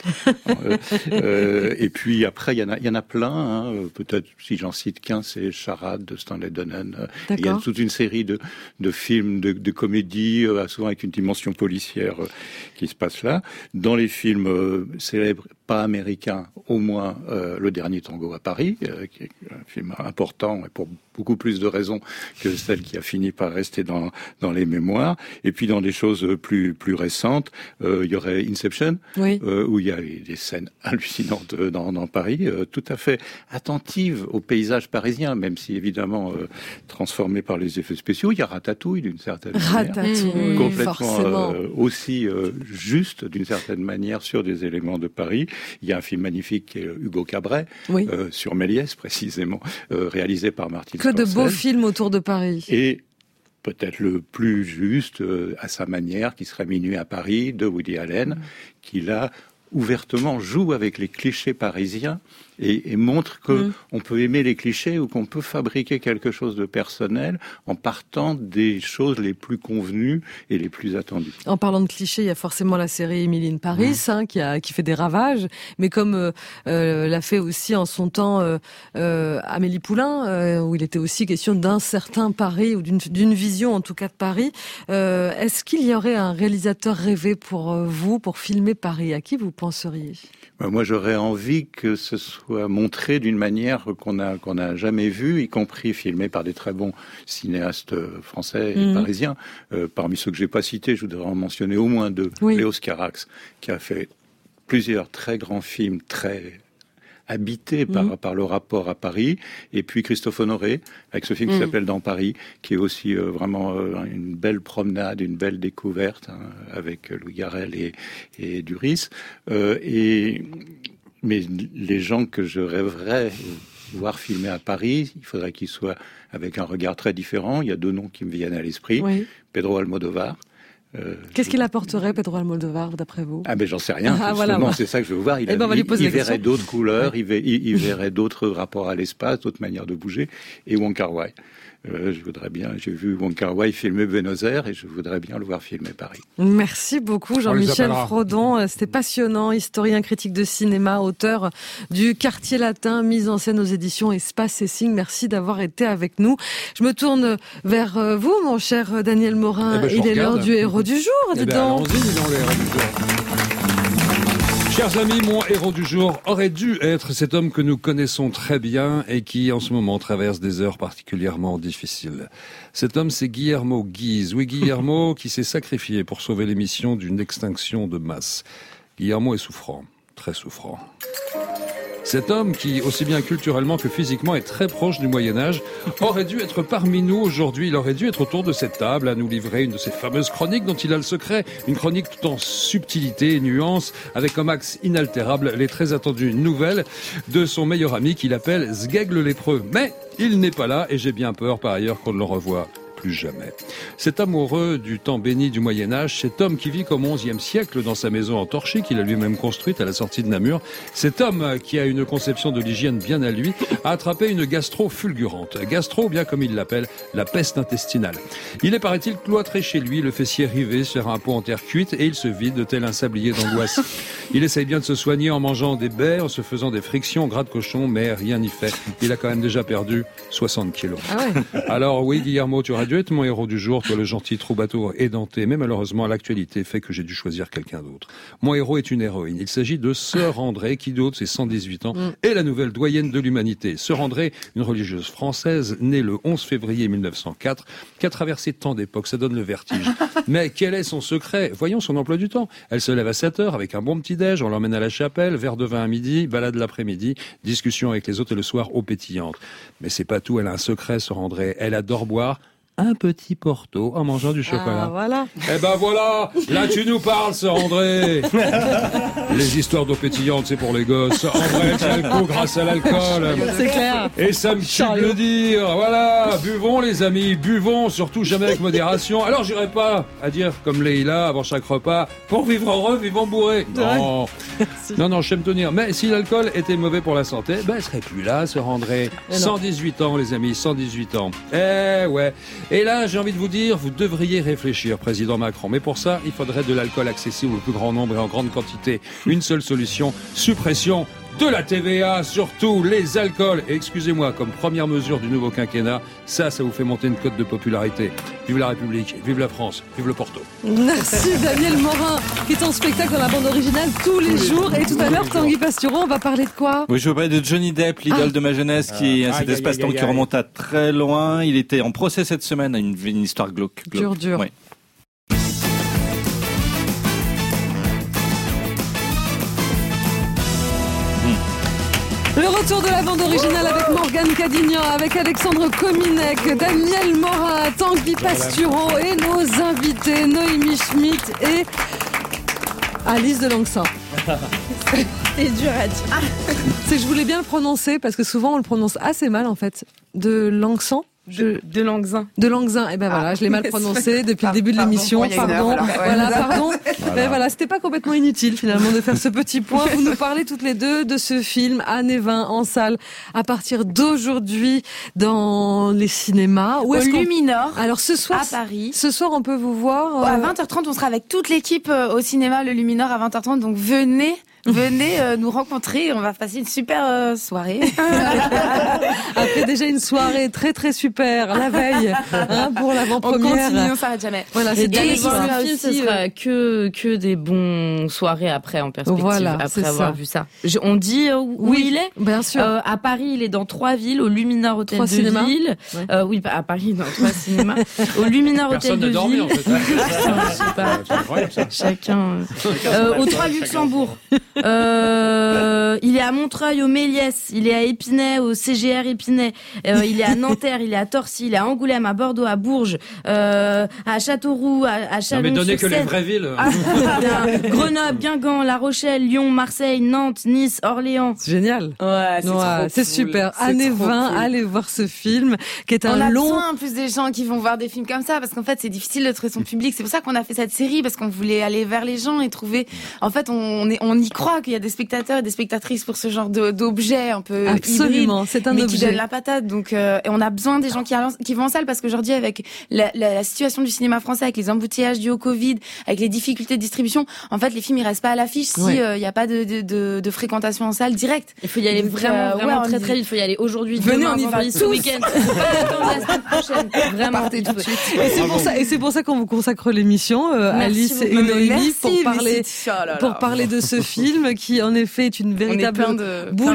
Et puis après, il y en a plein. Hein. Peut-être, si j'en cite qu'un, c'est Charade de Stanley Donen. Il y a toute une série de films, de comédies, souvent avec une dimension policière qui se passe là. Dans les films célèbres, pas américains, au moins Le Dernier Tango à Paris, qui est un film important et pour beaucoup plus de raisons que celle qui a fini par rester dans les mémoires. Et puis dans des choses plus récentes, il y aurait Inception, où il y a des scènes hallucinantes dans Paris, tout à fait attentives au paysage parisien, même si évidemment transformé par les effets spéciaux. Il y a Ratatouille d'une certaine manière, complètement aussi juste d'une certaine manière sur des éléments de Paris. Il y a un film magnifique qui est Hugo Cabret, sur Méliès précisément, réalisé par Martin Scorsese. Que de beaux films autour de Paris. Et peut-être le plus juste, à sa manière, qui serait Minuit à Paris, de Woody Allen, qui là, ouvertement, joue avec les clichés parisiens et montre que on peut aimer les clichés ou qu'on peut fabriquer quelque chose de personnel en partant des choses les plus convenues et les plus attendues. En parlant de clichés, il y a forcément la série Emily in Paris, qui fait des ravages, mais comme l'a fait aussi en son temps Amélie Poulain, où il était aussi question d'un certain Paris ou d'une vision en tout cas de Paris. Est-ce qu'il y aurait un réalisateur rêvé pour vous pour filmer Paris? À qui vous penseriez? Moi, j'aurais envie que ce soit montré d'une manière qu'on n'a jamais vue, y compris filmé par des très bons cinéastes français et parisiens. Parmi ceux que j'ai pas cités, je voudrais en mentionner au moins 2. Léos Carax, qui a fait plusieurs très grands films, très habité par le rapport à Paris, et puis Christophe Honoré, avec ce film qui s'appelle Dans Paris, qui est aussi vraiment une belle promenade, une belle découverte, avec Louis Garrel et Duris. Mais les gens que je rêverais voir filmer à Paris, il faudrait qu'ils soient avec un regard très différent. Il y a 2 noms qui me viennent à l'esprit. Pedro Almodovar, Qu'est-ce qu'il apporterait, Pedro Almodóvar, d'après vous? Ah, ben, j'en sais rien. Voilà. C'est ça que je veux voir. Il verrait d'autres couleurs, il verrait d'autres rapports à l'espace, d'autres manières de bouger. Et Wong Kar-wai. J'ai vu Wong Kar-wai filmer Buenos Aires et je voudrais bien le voir filmer Paris. Merci beaucoup Jean-Michel Frodon. C'était passionnant, historien, critique de cinéma, auteur du Quartier Latin, mise en scène aux éditions Espace et Signe. Merci d'avoir été avec nous. Je me tourne vers vous, mon cher Daniel Morin. Il est l'heure du héros du jour, dis donc. Allons-y, dis donc, les héros du jour. Chers amis, mon héros du jour aurait dû être cet homme que nous connaissons très bien et qui, en ce moment, traverse des heures particulièrement difficiles. Cet homme, c'est Guillermo Guise. Oui, Guillermo qui s'est sacrifié pour sauver l'émission d'une extinction de masse. Guillermo est souffrant, très souffrant. Cet homme, qui, aussi bien culturellement que physiquement, est très proche du Moyen-Âge, aurait dû être parmi nous aujourd'hui. Il aurait dû être autour de cette table à nous livrer une de ces fameuses chroniques dont il a le secret. Une chronique tout en subtilité et nuance, avec comme axe inaltérable les très attendues nouvelles de son meilleur ami qu'il appelle Sgeg le lépreux. Mais il n'est pas là et j'ai bien peur par ailleurs qu'on ne le revoie plus jamais. Cet amoureux du temps béni du Moyen-Âge, cet homme qui vit comme au XIe siècle dans sa maison en torchis qu'il a lui-même construite à la sortie de Namur, cet homme qui a une conception de l'hygiène bien à lui, a attrapé une gastro fulgurante. Gastro, bien comme il l'appelle, la peste intestinale. Il est, paraît-il, cloîtré chez lui, le fessier rivé sur un pot en terre cuite et il se vide tel un sablier d'angoisse. Il essaye bien de se soigner en mangeant des baies, en se faisant des frictions, gras de cochon, mais rien n'y fait. Il a quand même déjà perdu 60 kilos. Ah ouais. Alors oui, Guillermo, tu aurais dû être mon héros du jour, toi le gentil troubadour édenté, mais malheureusement l'actualité fait que j'ai dû choisir quelqu'un d'autre. Mon héros est une héroïne. Il s'agit de Sœur Andrée, qui d'autre, c'est 118 ans, est la nouvelle doyenne de l'humanité. Sœur Andrée, une religieuse française, née le 11 février 1904, qui a traversé tant d'époques, ça donne le vertige. Mais quel est son secret? Voyons son emploi du temps. Elle se lève à 7 heures avec un bon petit-déj, on l'emmène à la chapelle, verre de vin à midi, balade l'après-midi, discussion avec les autres et le soir eau pétillante. Mais c'est pas tout, elle a un secret, Sœur Andrée. Elle adore boire un petit porto en mangeant du chocolat. Ah, voilà. Eh ben voilà, là tu nous parles, Sœur Andrée. Les histoires d'eau pétillante, c'est pour les gosses. Andrée tient le coup grâce à l'alcool. C'est clair. Et ça me tue de le dire. Voilà, buvons les amis, buvons, surtout jamais avec modération. Alors j'irai pas à dire comme Leïla avant chaque repas, pour vivre heureux, vivons bourrés. Non, non, je sais me tenir. Mais si l'alcool était mauvais pour la santé, ben elle serait plus là, Sœur Andrée. 118 ans les amis, 118 ans. Eh ouais. Et là, j'ai envie de vous dire, vous devriez réfléchir, Président Macron. Mais pour ça, il faudrait de l'alcool accessible au plus grand nombre et en grande quantité. Une seule solution, suppression de la TVA sur tous les alcools. Et excusez-moi, comme première mesure du nouveau quinquennat, ça vous fait monter une cote de popularité. Vive la République, vive la France, vive le Porto. Merci Daniel Morin, qui est en spectacle dans la bande originale tous les jours. Et tout à l'heure, Tanguy Pastureau, on va parler de quoi? Oui, je veux parler de Johnny Depp, l'idole de ma jeunesse, qui a cet espace-temps qui remonte à très loin. Il était en procès cette semaine à une histoire glauque. Dur. Oui. Le retour de la bande originale avec Morgane Cadignan, avec Alexandre Kominek, Daniel Morin, Tanguy Pastureau et nos invités Noémie Schmitt et Alice de Langsin. C'est dur à dire. C'est que je voulais bien le prononcer parce que souvent on le prononce assez mal en fait. De Langsin. De Langsin. De Langsin. Et ben voilà, je l'ai mal prononcé depuis le début de l'émission. Pardon. Pardon. Ben voilà, c'était pas complètement inutile finalement de faire ce petit point. Vous nous parlez toutes les deux de ce film Années 20 en salle à partir d'aujourd'hui dans les cinémas. Au Luminor. Alors ce soir à Paris. Ce soir on peut vous voir. À 20h30, on sera avec toute l'équipe au cinéma Le Luminor à 20h30. Donc venez nous rencontrer, on va passer une super soirée. Après déjà une soirée très très super la veille pour l'avant-première. On continue, on s'arrête jamais. Voilà, c'est et voir le film, ce sera que des bons soirées après en perspective, voilà, après avoir vu ça. On dit où il est? Bien sûr. À Paris, il est dans 3 villes, au Luminor Hôtel 3 de cinémas. Ville. Ouais. Oui, à Paris, dans 3 cinémas. Au Luminor Hôtel de Ville. Personne ne dormait en fait. Je sais pas. Chacun. Au 3 Luxembourg. Il est à Montreuil, au Méliès, il est à Épinay, au CGR Épinay, il est à Nanterre, il est à Torcy, il est à Angoulême, à Bordeaux, à Bourges, à Châteauroux, à Chalon-sur-Saône. Non mais donnez que les vraies villes. Grenoble, Guingamp, La Rochelle, Lyon, Marseille, Nantes, Nice, Orléans. C'est génial. Ouais, c'est super. Année 20, cool. Allez voir ce film qui est un long... On a besoin en plus des gens qui vont voir des films comme ça parce qu'en fait c'est difficile de trouver son public. C'est pour ça qu'on a fait cette série parce qu'on voulait aller vers les gens et trouver... En fait on y croit qu'il y a des spectateurs et des spectatrices pour ce genre d'objet un peu absolument, hybride, c'est un mais objet qui donne la patate. Donc et on a besoin des gens qui vont en salle parce qu'aujourd'hui avec la situation du cinéma français, avec les embouteillages dus au Covid, avec les difficultés de distribution, en fait les films ils restent pas à l'affiche si il y a pas de fréquentation en salle directe. Il faut y aller vraiment très très vite. Il faut y aller aujourd'hui. Venez, on y va ce week-end. Pas attendre la semaine prochaine. Vraiment. Partez tout de suite. Et c'est pour ça qu'on vous consacre l'émission, Alice et Noémie, pour parler de ce film qui en effet est une véritable boule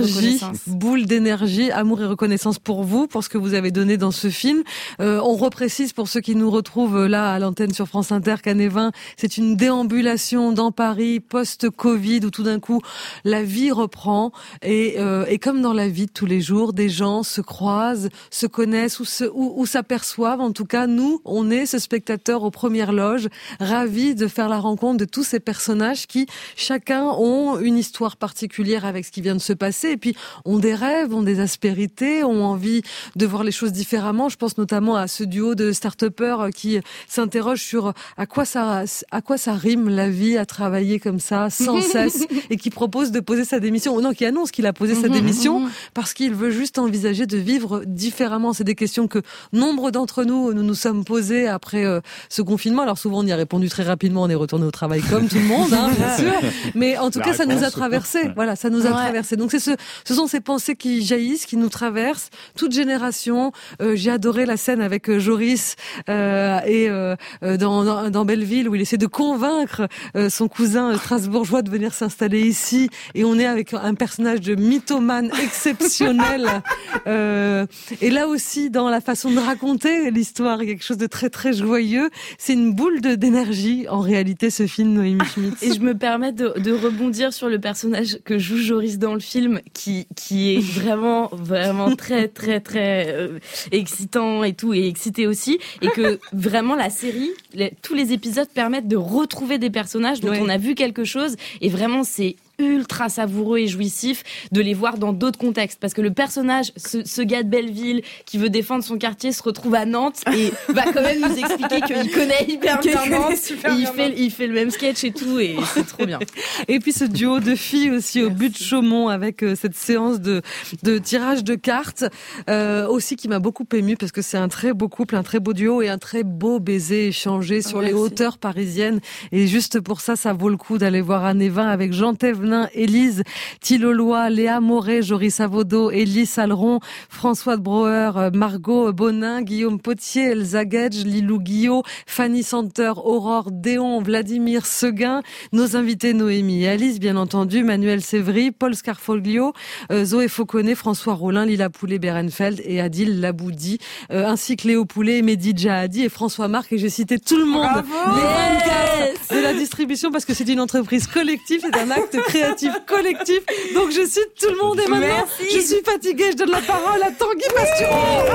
d'énergie, amour et reconnaissance pour vous, pour ce que vous avez donné dans ce film. On reprécise pour ceux qui nous retrouvent là à l'antenne sur France Inter qu'Année 20, c'est une déambulation dans Paris post-Covid où tout d'un coup la vie reprend et comme dans la vie de tous les jours, des gens se croisent, se connaissent ou s'aperçoivent. En tout cas, nous, on est ce spectateur aux premières loges, ravis de faire la rencontre de tous ces personnages qui, chacun, ont une histoire particulière avec ce qui vient de se passer et puis ont des rêves, ont des aspérités, ont envie de voir les choses différemment. Je pense notamment à ce duo de start-upers qui s'interrogent sur à quoi ça rime la vie à travailler comme ça sans cesse et qui propose de poser sa démission. Non, qui annonce qu'il a posé sa démission parce qu'il veut juste envisager de vivre différemment. C'est des questions que nombre d'entre nous sommes posées après ce confinement. Alors souvent on y a répondu très rapidement, on est retourné au travail comme tout le monde, hein, bien sûr. Mais en tout cas ça nous a traversé. Voilà, ça nous a traversé. Donc ce sont ces pensées qui jaillissent, qui nous traversent, toute génération. J'ai adoré la scène avec Joris dans Belleville où il essaie de convaincre son cousin strasbourgeois de venir s'installer ici et on est avec un personnage de mythomane exceptionnel et là aussi dans la façon de raconter l'histoire, il y a quelque chose de très très joyeux. C'est une boule d'énergie en réalité ce film, Noémie Schmitz. Et je me permets de rebondir sur le personnage que joue Joris dans le film qui est vraiment très très très excitant et tout, et excité aussi, et que vraiment la série, tous les épisodes permettent de retrouver des personnages dont on a vu quelque chose, et vraiment c'est ultra savoureux et jouissif de les voir dans d'autres contextes, parce que le personnage, ce gars de Belleville qui veut défendre son quartier, se retrouve à Nantes et va quand même nous expliquer qu'il connaît hyper bien Nantes, il fait le même sketch et tout, et c'est trop bien. Et puis ce duo de filles aussi au but de Chaumont avec cette séance de tirage de cartes aussi qui m'a beaucoup émue parce que c'est un très beau couple, un très beau duo et un très beau baiser échangé sur les hauteurs parisiennes, et juste pour ça vaut le coup d'aller voir Année 20 avec Jean Thévenin, Élise Thiloloy, Léa Moret, Joris Avaudot, Élie Saleron, François de Brouwer, Margot Bonin, Guillaume Potier, Elsa Gage, Lilou Guillot, Fanny Santer, Aurore Déon, Vladimir Seguin, nos invités Noémie et Alice, bien entendu, Manuel Sévry, Paul Scarfoglio, Zoé Fauconnet, François Rollin, Lila Poulet-Berenfeld et Adil Laboudi, ainsi que Léo Poulet, Mehdi Djahadi et François Marc, et j'ai cité tout le monde. Bravo, les 24 de la distribution parce que c'est une entreprise collective, c'est un acte créatif collectif. Donc je cite tout le monde et maintenant je suis fatiguée, je donne la parole à Tanguy Pastureau.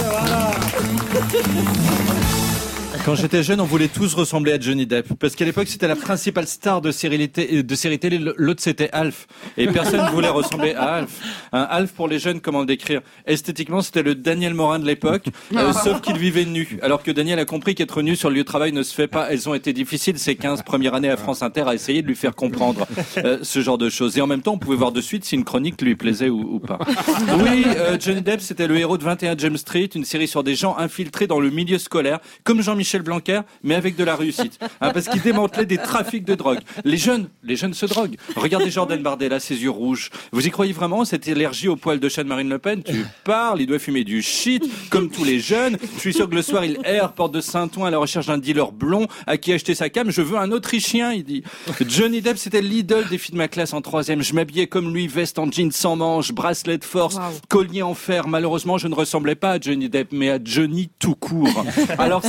Quand j'étais jeune, on voulait tous ressembler à Johnny Depp. Parce qu'à l'époque, c'était la principale star de série télé. L'autre, c'était Alf. Et personne ne voulait ressembler à Alf. Alf, pour les jeunes, comment le décrire? Esthétiquement, c'était le Daniel Morin de l'époque, sauf qu'il vivait nu. Alors que Daniel a compris qu'être nu sur le lieu de travail ne se fait pas. Elles ont été difficiles, ces 15 premières années à France Inter, à essayer de lui faire comprendre ce genre de choses. Et en même temps, on pouvait voir de suite si une chronique lui plaisait ou pas. Oui, Johnny Depp, c'était le héros de 21 James Street, une série sur des gens infiltrés dans le milieu scolaire, comme Jean-Michel Blanquer, mais avec de la réussite. Parce qu'il démantelait des trafics de drogue. Les jeunes se droguent. Regardez Jordan Bardella, ses yeux rouges. Vous y croyez vraiment, cette allergie au poil de chat de Marine Le Pen? Tu parles, il doit fumer du shit, comme tous les jeunes. Je suis sûr que le soir, il erre, porte de Saint-Ouen à la recherche d'un dealer blond à qui acheter sa cam. Je veux un Autrichien, il dit. Johnny Depp, c'était l'idole des filles de ma classe en 3e. Je m'habillais comme lui, veste en jean sans manches, bracelet de force, collier en fer. Malheureusement, je ne ressemblais pas à Johnny Depp, mais à Johnny tout court. Alors certes, ça a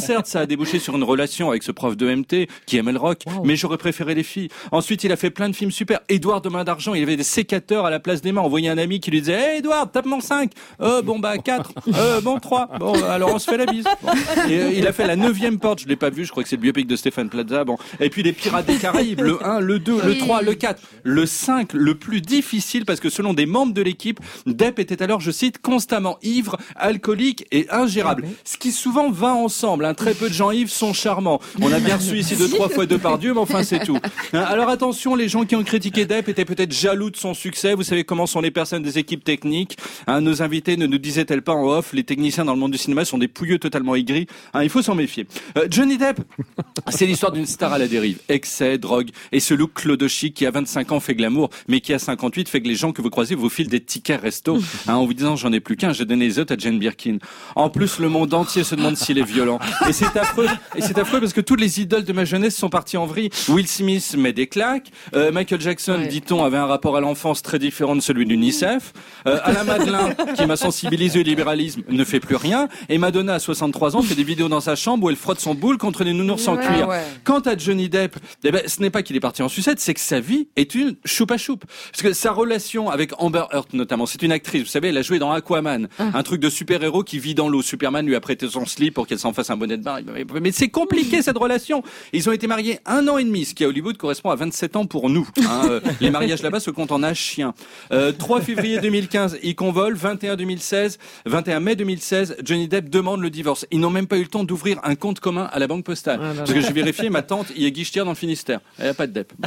débouché sur une relation avec ce prof de MT qui aimait le rock, mais j'aurais préféré les filles. Ensuite, il a fait plein de films super. Édouard de main d'argent, il avait des sécateurs à la place des mains. On voyait un ami qui lui disait « Hey Édouard, tape-moi 5 !» Bon bah 4. Bon 3. Bon alors on se fait la bise. Bon. Et il a fait La 9e porte, je l'ai pas vu, je crois que c'est le biopic de Stéphane Plaza. Bon. Et puis les Pirates des Caraïbes, le 1, le 2, le 3, le 4, le 5, le plus difficile parce que selon des membres de l'équipe, Depp était alors, je cite, constamment ivre, alcoolique et ingérable. Ce qui souvent va ensemble. Hein. Très peu de gens ivres sont charmants. On a bien reçu ici 2-3 fois Depardieu, mais enfin c'est tout. Alors attention, les gens qui ont critiqué Depp étaient peut-être jaloux de son succès. Vous savez comment sont les personnes des équipes techniques. Hein, nos invités ne nous disaient-elles pas en off, les techniciens dans le monde du cinéma sont des pouilleux totalement aigris. Hein, il faut s'en méfier. Johnny Depp, c'est l'histoire d'une star à la dérive. Excès, drogue et ce look clodo-chic qui à 25 ans fait glamour, mais qui à 58 fait que les gens que vous croisez vous filent des tickets resto. Hein, en vous disant j'en ai plus qu'un, j'ai donné les autres à Jane Birkin. En plus, le monde entier se demande s'il est violent. Et c'est affreux. Et c'est affreux parce que toutes les idoles de ma jeunesse sont parties en vrille. Will Smith met des claques. Michael Jackson, dit-on, avait un rapport à l'enfance très différent de celui d'UNICEF. Alain Madelin, qui m'a sensibilisé au libéralisme, ne fait plus rien. Et Madonna, à 63 ans, fait des vidéos dans sa chambre où elle frotte son boule contre les nounours en cuir. Quant à Johnny Depp, ce n'est pas qu'il est parti en sucette, c'est que sa vie est une choupa choup. Parce que sa relation avec Amber Heard, notamment, c'est une actrice. Vous savez, elle a joué dans Aquaman, un truc de super-héros qui vit dans l'eau. Superman lui a prêté son slip pour qu'elle s'en fasse un bonnet de bain. Mais c'est compliqué, cette relation. Ils ont été mariés 1 an et demi, ce qui à Hollywood correspond à 27 ans pour nous. Hein. Les mariages là-bas se comptent en âge chien. 3 février 2015, il convole. 21 mai 2016, Johnny Depp demande le divorce. Ils n'ont même pas eu le temps d'ouvrir un compte commun à la banque postale. Parce que j'ai vérifié, ma tante y est guichetière dans le Finistère. Elle n'a pas de Depp.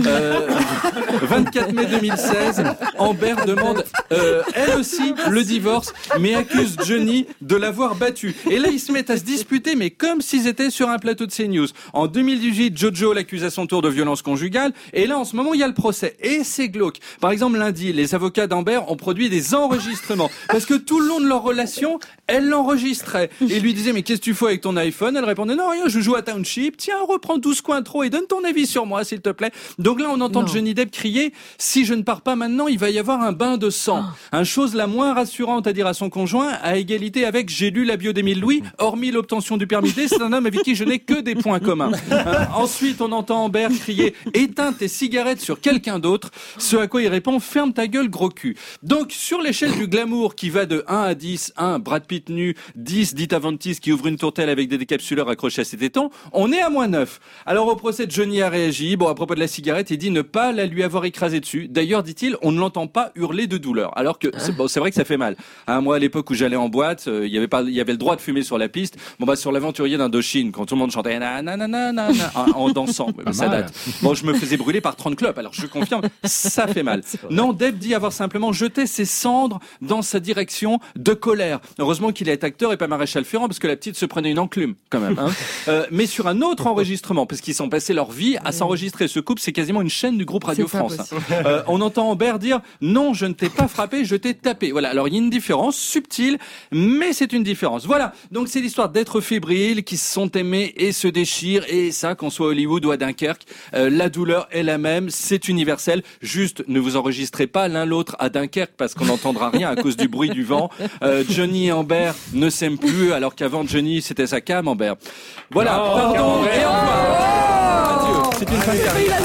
24 mai 2016, Amber demande elle aussi le divorce, mais accuse Johnny de l'avoir battu. Et là, ils se mettent à se disputer, mais comme s'ils étaient sur un plateau de CNews. En 2018, Jojo l'accuse à son tour de violence conjugale. Et là, en ce moment, il y a le procès. Et c'est glauque. Par exemple, lundi, les avocats d'Amber ont produit des enregistrements. Parce que tout le long de leur relation, elle l'enregistrait. Et lui disait, mais qu'est-ce que tu fais avec ton iPhone? Elle répondait, non, rien, je joue à Township. Tiens, reprends 12 coins trop et donne ton avis sur moi, s'il te plaît. Donc là, on entend Johnny Depp crier, si je ne pars pas maintenant, il va y avoir un bain de sang. Un chose la moins rassurante à dire à son conjoint, à égalité avec j'ai lu la bio d'Émile Louis, hormis l'obtention du permis D, c'est un homme avec qui je n'ai que des points communs. Ensuite, on entend Amber crier, éteins tes cigarettes sur quelqu'un d'autre, ce à quoi il répond, ferme ta gueule, gros cul. Donc, sur l'échelle du glamour qui va de 1 à 10, 1, Brad Pitt nu, 10, Dita Von Teese qui ouvre une tourtelle avec des décapsuleurs accrochés à ses tétons, on est à -9. Alors, au procès, Johnny a réagi. Bon, à propos de la cigarette, il dit ne pas la lui avoir écrasée dessus. D'ailleurs, dit-il, on ne l'entend pas hurler de douleur. Alors que, c'est vrai que ça fait mal. Hein, moi, à l'époque où j'allais en boîte, il y avait le droit de fumer sur la piste. Bon, sur l'aventurier d'Indochine, quand tout le monde chantait en dansant, ça date. Bon, je me faisais brûler par 30 clopes. Alors, je confirme, ça fait mal. Non, Depp dit avoir simplement jeté ses cendres dans sa direction de colère. Heureusement qu'il est acteur et pas maréchal Ferrand, parce que la petite se prenait une enclume, quand même. Hein. Mais sur un autre enregistrement, parce qu'ils sont passés leur vie à s'enregistrer. Ce couple, c'est quasiment une chaîne du groupe Radio France. On entend Amber dire « Non, je ne t'ai pas frappé, je t'ai tapé ». Voilà, alors il y a une différence subtile, mais c'est une différence. Voilà, donc c'est l'histoire d'êtres fébriles qui se sont aimés et se déchirent. Et ça, qu'on soit à Hollywood ou à Dunkerque, la douleur est la même, c'est universel. Juste, ne vous enregistrez pas l'un l'autre à Dunkerque, parce qu'on n'entendra rien à cause du bruit du vent. Johnny et Amber ne s'aiment plus, alors qu'avant Johnny, c'était sa cam, Amber. Voilà, pardon, et au revoir. Adieu, c'est une fin de carrière.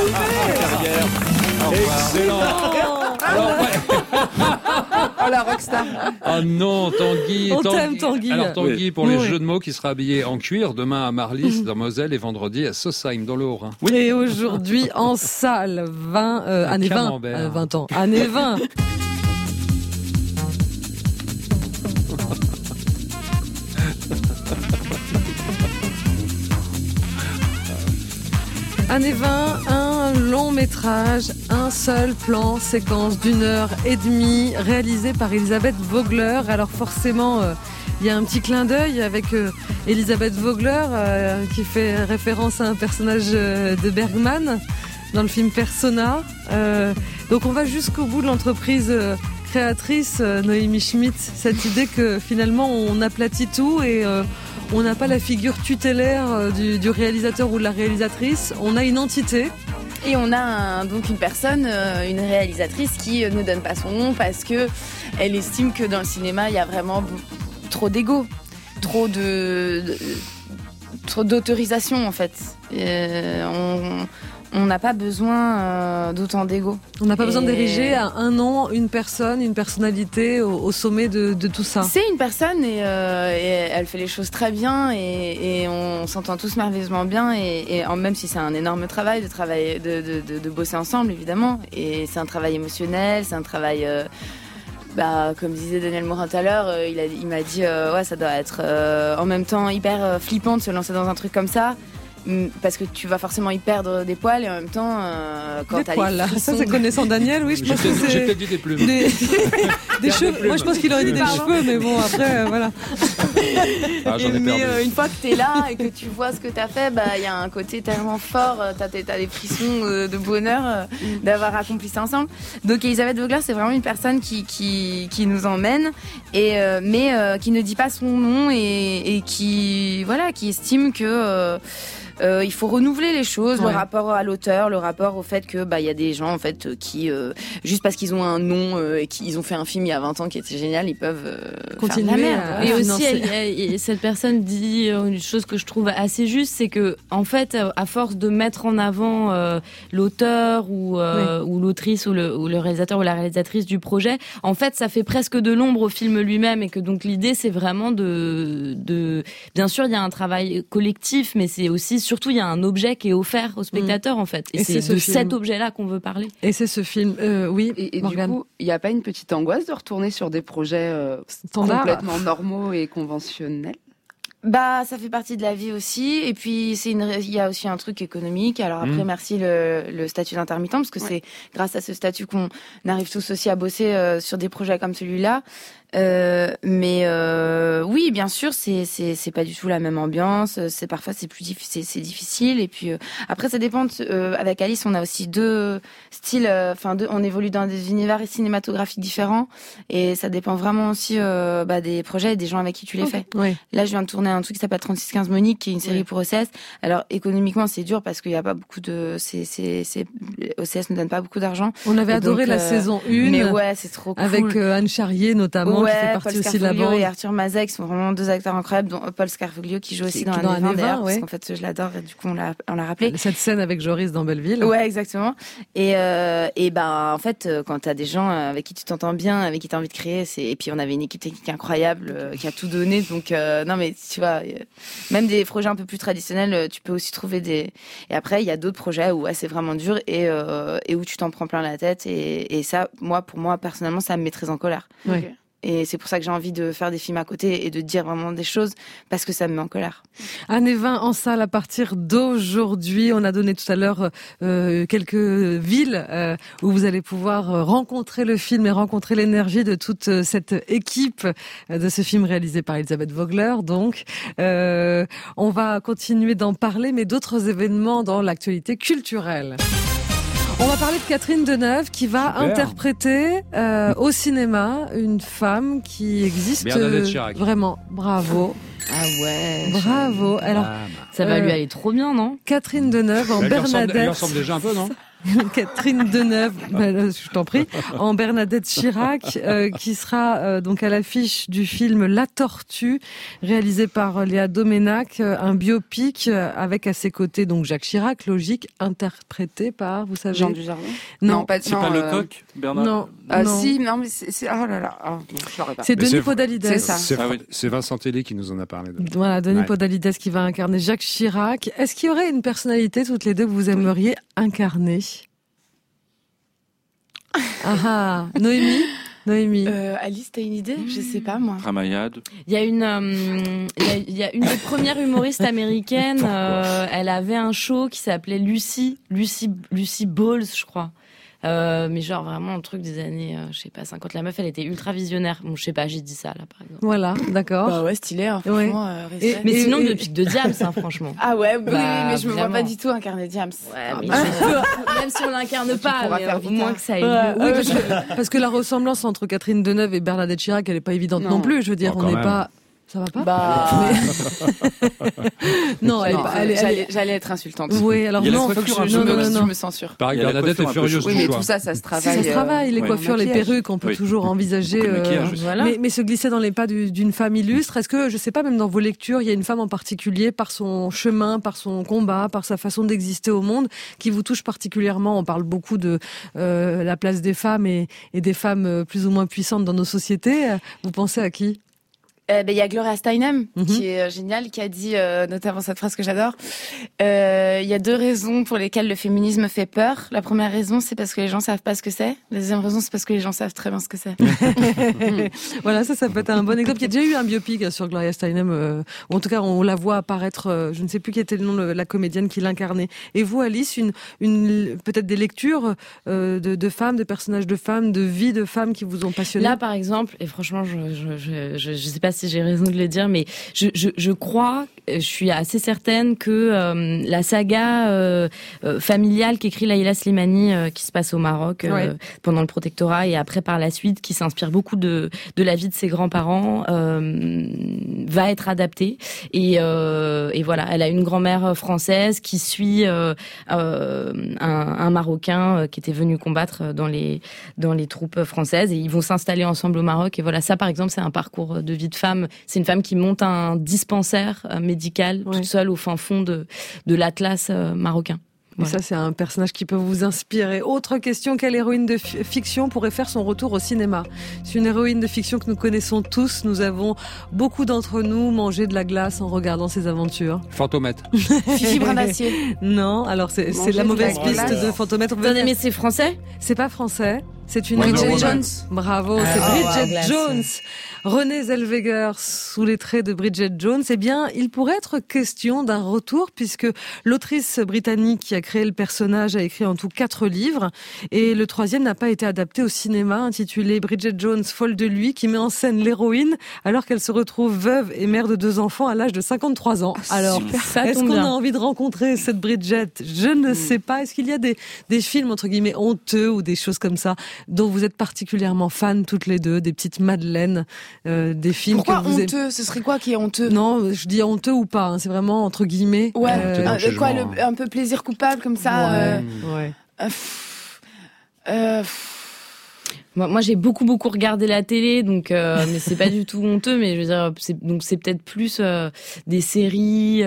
Excellent. Alors, oh la rockstar. Ah non, Tanguy. On t'aime, Tanguy. Alors Tanguy, pour les jeux de mots, qui sera habillé en cuir demain à Marlis, dans Moselle, et vendredi à Sausheim, dans le Haut-Rhin. Oui. Et aujourd'hui en salle, année 20 ans. Année 20. Année 20, un long métrage, un seul plan séquence d'1h30 réalisé par Elisabeth Vogler. Alors forcément, il y a un petit clin d'œil avec Elisabeth Vogler qui fait référence à un personnage de Bergman dans le film Persona. Donc on va jusqu'au bout de l'entreprise créatrice Noémie Schmidt, cette idée que finalement on aplatit tout et on n'a pas la figure tutélaire du réalisateur ou de la réalisatrice, on a une entité. Et on a donc une personne, une réalisatrice qui ne donne pas son nom parce que elle estime que dans le cinéma il y a vraiment trop d'ego, trop de d'autorisation en fait. On n'a pas besoin d'autant d'ego. On n'a pas besoin d'ériger à un nom une personne, une personnalité au sommet de tout ça. C'est une personne et elle fait les choses très bien et on s'entend tous merveilleusement bien et même si c'est un énorme travail de bosser ensemble évidemment, et c'est un travail émotionnel, c'est un travail comme disait Daniel Morin tout à l'heure, il m'a dit ça doit être en même temps hyper flippant de se lancer dans un truc comme ça. Parce que tu vas forcément y perdre des poils et en même temps quand t'as poils, les frissons... Ça c'est connaissant Daniel, oui, je pense que c'est... J'ai peut-être dit des plumes. Des cheveux. Moi je pense qu'il aurait dit des cheveux, mais bon après voilà. Mais une fois que t'es là et que tu vois ce que t'as fait, il y a un côté tellement fort, t'as des frissons de bonheur d'avoir accompli ça ensemble. Donc Elisabeth Vogler, c'est vraiment une personne qui nous emmène mais qui ne dit pas son nom et qui estime que il faut renouveler les choses, le rapport à l'auteur, le rapport au fait que y a des gens en fait qui juste parce qu'ils ont un nom et qu'ils ont fait un film il y a 20 ans qui était génial, ils peuvent continuer faire de la merde. Et aussi cette personne dit une chose que je trouve assez juste, c'est que en fait à force de mettre en avant l'auteur ou l'autrice ou le réalisateur ou la réalisatrice du projet, en fait ça fait presque de l'ombre au film lui-même, et que donc l'idée c'est vraiment de bien sûr il y a un travail collectif, mais c'est aussi surtout il y a un objet qui est offert au spectateur en fait, et c'est de cet objet-là qu'on veut parler. Et c'est ce film, oui. Et du coup, il n'y a pas une petite angoisse de retourner sur des projets complètement normaux et conventionnels? Ça fait partie de la vie aussi, et puis il y a aussi un truc économique. Alors après, merci le statut d'intermittent, parce que c'est grâce à ce statut qu'on arrive tous aussi à bosser sur des projets comme celui-là. Mais oui, bien sûr, c'est pas du tout la même ambiance. Parfois c'est plus difficile, c'est difficile. Et puis après, ça dépend. Avec Alice, on a aussi deux styles. On évolue dans des univers cinématographiques différents, et ça dépend vraiment aussi des projets et des gens avec qui tu les fais. Oui. Là, je viens de tourner un truc qui s'appelle 3615 Monique, qui est une série pour OCS. Alors économiquement, c'est dur parce qu'il y a pas beaucoup de. OCS ne donne pas beaucoup d'argent. On avait adoré la saison 1. Mais ouais, c'est trop cool. Avec Anne Charrier notamment. Ouais, qui fait partie Paul aussi de la bande. Et Arthur Mazet, qui sont vraiment deux acteurs incroyables, dont Paul Scarfoglio qui joue aussi dans Année 20, parce qu'en fait je l'adore et du coup on l'a rappelé. Cette scène avec Joris dans Belleville. Ouais, exactement. Et en fait quand t'as des gens avec qui tu t'entends bien, avec qui t'as envie de créer, et puis on avait une équipe technique incroyable qui a tout donné, donc non mais tu vois, même des projets un peu plus traditionnels, tu peux aussi trouver des. Et après il y a d'autres projets où c'est vraiment dur et où tu t'en prends plein la tête, et ça, pour moi personnellement, ça me met très en colère. Ouais. Et c'est pour ça que j'ai envie de faire des films à côté et de dire vraiment des choses, parce que ça me met en colère. Année 20 en salle à partir d'aujourd'hui. On a donné tout à l'heure quelques villes où vous allez pouvoir rencontrer le film et rencontrer l'énergie de toute cette équipe de ce film réalisé par Elisabeth Vogler. Donc, on va continuer d'en parler, mais d'autres événements dans l'actualité culturelle. On va parler de Catherine Deneuve qui va interpréter au cinéma une femme qui existe vraiment. Bravo. Ah ouais. Bravo. Alors, ça va lui aller trop bien, non? Catherine Deneuve en Bernadette. Elle ressemble déjà un peu, non? Catherine Deneuve, je t'en prie, en Bernadette Chirac, qui sera donc à l'affiche du film La Tortue, réalisé par Léa Doménac, un biopic avec à ses côtés donc Jacques Chirac, logique, interprété par, vous savez, Jean Dujardin. Non, pas c'est pas Lecoq, Bernard. Non, si, non, mais c'est oh là là, je l'aurais pas. C'est Denis Podalides. C'est ça. C'est Vincent Telly qui nous en a parlé. Voilà, Denis Podalides qui va incarner Jacques Chirac. Est-ce qu'il y aurait une personnalité toutes les deux que vous aimeriez incarner? Ah, Noémie. Alice, t'as une idée? Je sais pas, moi. Ramayad. Il y a une des premières humoristes américaines. Elle avait un show qui s'appelait Lucy Balls, je crois. Mais genre vraiment un truc des années, je sais pas, 50. La meuf, elle était ultra visionnaire. Bon, je sais pas, j'ai dit ça là, par exemple. Voilà, d'accord. Bah ouais, stylé, hein, franchement. Mais sinon, le pic de Diams, hein, franchement. Ah ouais, oui, mais je me vois pas du tout incarner Diams. Ouais, mais même si on l'incarne pas, mais au moins que ça ait lieu. Oui, parce que la ressemblance entre Catherine Deneuve et Bernadette Chirac, elle est pas évidente non plus. Je veux dire, on n'est pas. Ça va pas? Non, j'allais être insultante. Oui, alors non, faut que je me censure. Pareil, Bernadette est furieuse. Oui, mais tout ça se travaille. Ça se travaille, les coiffures, les perruques, on peut toujours envisager. Voilà. Mais se glisser dans les pas d'une femme illustre, est-ce que, je sais pas, même dans vos lectures, il y a une femme en particulier, par son chemin, par son combat, par sa façon d'exister au monde, qui vous touche particulièrement? On parle beaucoup de la place des femmes et des femmes plus ou moins puissantes dans nos sociétés. Vous pensez à qui? Il y a Gloria Steinem, qui est géniale, qui a dit notamment cette phrase que j'adore. Il y a 2 raisons pour lesquelles le féminisme fait peur. La première raison, c'est parce que les gens savent pas ce que c'est. La deuxième raison, c'est parce que les gens savent très bien ce que c'est. Voilà, ça peut être un bon exemple. Il y a déjà eu un biopic sur Gloria Steinem, ou en tout cas, on la voit apparaître, je ne sais plus quel était le nom de la comédienne qui l'incarnait. Et vous, Alice, peut-être des lectures de femmes, de personnages de femmes, de vie de femmes qui vous ont passionné? Là, par exemple, et franchement, je sais pas si j'ai raison de le dire, mais je crois, je suis assez certaine que la saga familiale qu'écrit Laïla Slimani, qui se passe au Maroc pendant le protectorat, et après par la suite, qui s'inspire beaucoup de la vie de ses grands-parents, va être adaptée. Et voilà, elle a une grand-mère française qui suit un Marocain qui était venu combattre dans les troupes françaises, et ils vont s'installer ensemble au Maroc. Et voilà, ça par exemple, c'est un parcours de vie de femme. C'est une femme qui monte un dispensaire médical toute seule au fin fond de l'Atlas marocain. Voilà. Et ça, c'est un personnage qui peut vous inspirer. Autre question, quelle héroïne de fiction pourrait faire son retour au cinéma? C'est une héroïne de fiction que nous connaissons tous. Nous avons, beaucoup d'entre nous, mangé de la glace en regardant ses aventures. Fantomette. Fifi Brin d'Acier. Non, alors c'est la mauvaise piste de Fantomette. Attendez, mais c'est français? C'est pas français. C'est une Bridget Jones. Bravo, c'est Bridget Jones. Renée Zellweger sous les traits de Bridget Jones. Eh bien, il pourrait être question d'un retour puisque l'autrice britannique qui a créé le personnage a écrit en tout 4 livres et le 3e n'a pas été adapté au cinéma, intitulé Bridget Jones folle de lui, qui met en scène l'héroïne alors qu'elle se retrouve veuve et mère de 2 enfants à l'âge de 53 ans. Alors, est-ce qu'on a envie de rencontrer cette Bridget? Je ne sais pas. Est-ce qu'il y a des films entre guillemets honteux ou des choses comme ça dont vous êtes particulièrement fans toutes les deux, des petites madeleines, des films? Pourquoi honteux? Ce serait quoi qui est honteux? Non, je dis honteux ou pas, hein, c'est vraiment entre guillemets. Ouais, un peu plaisir coupable comme ça. Moi, j'ai beaucoup regardé la télé, donc mais c'est pas du tout honteux, mais je veux dire, c'est peut-être plus des séries.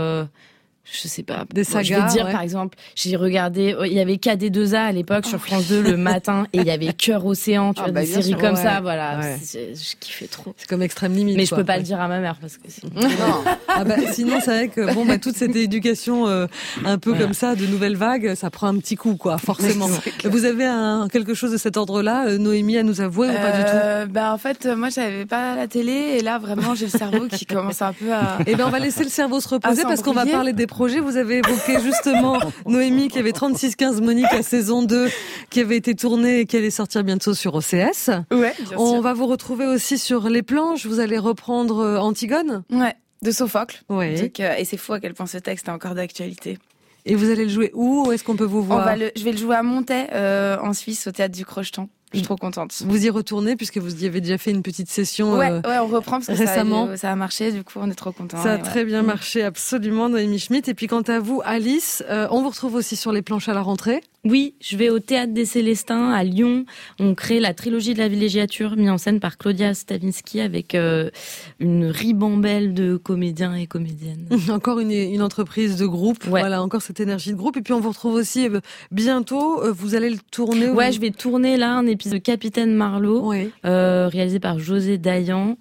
Je sais pas. Des sagas. Je vais dire, par exemple, j'ai regardé, il y avait KD2A à l'époque sur France 2 le matin, et il y avait Cœur Océan, tu vois, des séries comme ça, voilà. Ouais. Je kiffais trop. C'est comme Extrême Limite. Mais je peux pas le dire à ma mère parce que sinon. Sinon, c'est vrai que toute cette éducation un peu comme ça, de nouvelles vagues, ça prend un petit coup, quoi, forcément. Vous avez quelque chose de cet ordre-là, Noémie, à nous avouer ou pas du tout? En fait, moi, j'avais pas la télé, et là, vraiment, j'ai le cerveau qui commence un peu à. Eh ben, on va laisser le cerveau se reposer parce qu'on va parler des projets. Vous avez évoqué justement Noémie qui avait 36-15 Monique à saison 2 qui avait été tournée et qui allait sortir bientôt sur OCS. Ouais, bien sûr. On va vous retrouver aussi sur les planches. Vous allez reprendre Antigone. Ouais, de Sophocle. Ouais. Donc, et c'est fou à quel point ce texte est encore d'actualité. Et vous allez le jouer où? Où est-ce qu'on peut vous voir? Je vais le jouer à Montaix, en Suisse, au théâtre du Crocheton. Je suis trop contente. Vous y retournez puisque vous y avez déjà fait une petite session ouais, on reprend parce que récemment. Ça a marché, du coup on est trop contents. Ça a très bien marché, absolument, Noémie Schmitt. Et puis quant à vous, Alice, on vous retrouve aussi sur les planches à la rentrée? Oui, je vais au Théâtre des Célestins à Lyon. On crée la trilogie de la villégiature, mise en scène par Claudia Stavinsky avec une ribambelle de comédiens et comédiennes. Encore une entreprise de groupe, voilà, encore cette énergie de groupe. Et puis on vous retrouve aussi bientôt, vous allez le tourner? Ouais, je vais tourner là un épisode de Capitaine Marlowe, réalisé par José Dayan.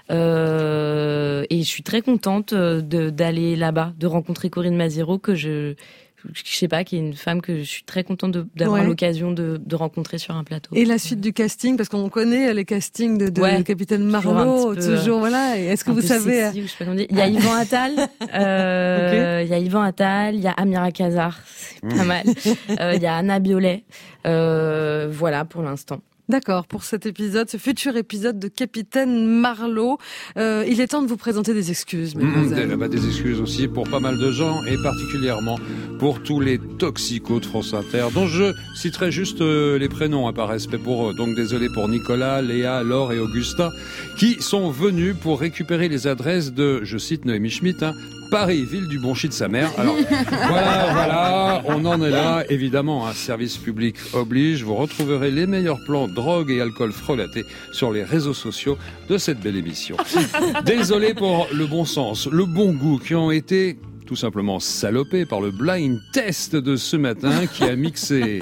Et je suis très contente d'aller là-bas, de rencontrer Corinne Maziero, que je sais pas, qui est une femme que je suis très contente d'avoir l'occasion de rencontrer sur un plateau. Et la suite du casting, parce qu'on connaît les castings de Capitaine Marlowe, toujours, voilà. Est-ce que vous savez? Sexy, je sais pas comment dire. Il y a Yvan Attal, il y a Yvan Attal, il y a Amira Kazar, c'est pas mal. Il y a Anna Biolay, voilà pour l'instant. D'accord, pour cet épisode, ce futur épisode de Capitaine Marlowe. Il est temps de vous présenter des excuses, mesdemoiselles. Des excuses aussi pour pas mal de gens, et particulièrement pour tous les toxicos de France Inter, dont je citerai juste les prénoms par respect pour eux. Donc désolé pour Nicolas, Léa, Laure et Augustin, qui sont venus pour récupérer les adresses de, je cite Noémie Schmitt, Paris, ville du bon shit de sa mère. Alors, voilà, on en est là. Évidemment, un service public oblige. Vous retrouverez les meilleurs plans drogue et alcool frelatés sur les réseaux sociaux de cette belle émission. Désolé pour le bon sens, le bon goût qui ont été tout simplement salopés par le blind test de ce matin qui a mixé...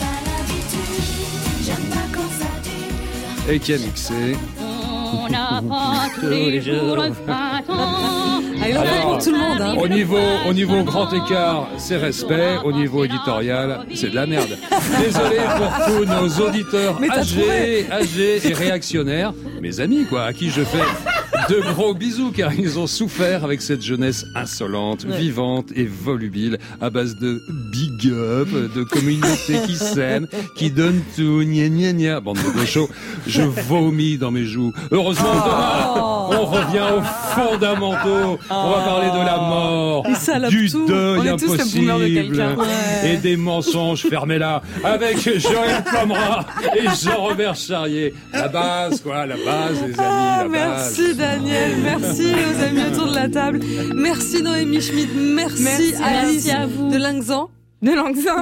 Et qui a mixé... On n'a pas tous les jours alors, pour tout le monde, Au niveau grand écart, c'est respect. Au niveau éditorial, c'est de la merde. Désolé pour tous nos auditeurs âgés et réactionnaires. Mes amis, à qui je fais de gros bisous, car ils ont souffert avec cette jeunesse insolente, vivante et volubile, à base de big up, de communauté qui s'aime, qui donne tout, gna gna gna. Bande de gauchos, je vomis dans mes joues. Heureusement, demain, on revient aux fondamentaux. On va parler de la mort, du deuil impossible et des mensonges. Fermez-la avec Joël Pomera et Jean-Robert Charrier. La base, la base, les amis, merci Daniel, merci aux amis autour de la table. Merci Noémie Schmitt, merci Alice à vous. de Langzan. De Langzan.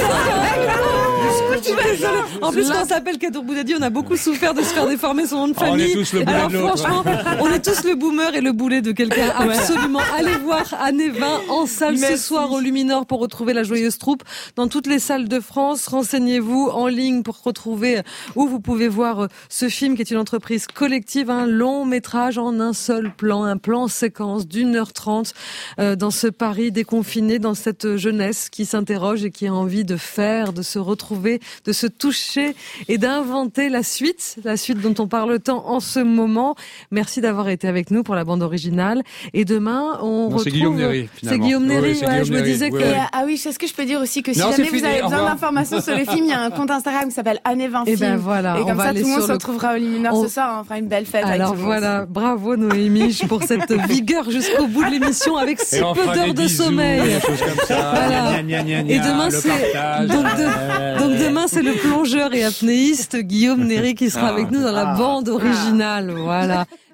En plus, quand on s'appelle Kadour Boudadi, on a beaucoup souffert de se faire déformer son nom de famille. On est tous le boulet de l'autre. Franchement, on est tous le boomer et le boulet de quelqu'un. Absolument. Allez voir Année 20 en salle ce soir au Luminor pour retrouver la joyeuse troupe dans toutes les salles de France. Renseignez-vous en ligne pour retrouver où vous pouvez voir ce film qui est une entreprise collective, un long métrage en un seul plan, un plan séquence d'1h30 dans ce Paris déconfiné, dans cette jeunesse qui s'interroge et qui a envie de faire, de se retrouver, de se toucher et d'inventer la suite dont on parle tant en ce moment. Merci d'avoir été avec nous pour la bande originale. Et demain, on retrouve... C'est Guillaume Néry, finalement. C'est Guillaume Néry, je me disais que... Ah oui, est-ce que je peux dire aussi que si jamais vous avez besoin d'informations sur le film, il y a un compte Instagram qui s'appelle Année 20 Film. Et ben voilà, et comme ça, tout le monde se retrouvera au Luminor ce soir, on fera une belle fête. Alors voilà, bravo Noémie pour cette vigueur jusqu'au bout de l'émission avec si peu d'heures de sommeil. Voilà. Et demain, donc demain, c'est le plongeur et apnéiste Guillaume Néry qui sera avec nous dans la bande originale. Voilà.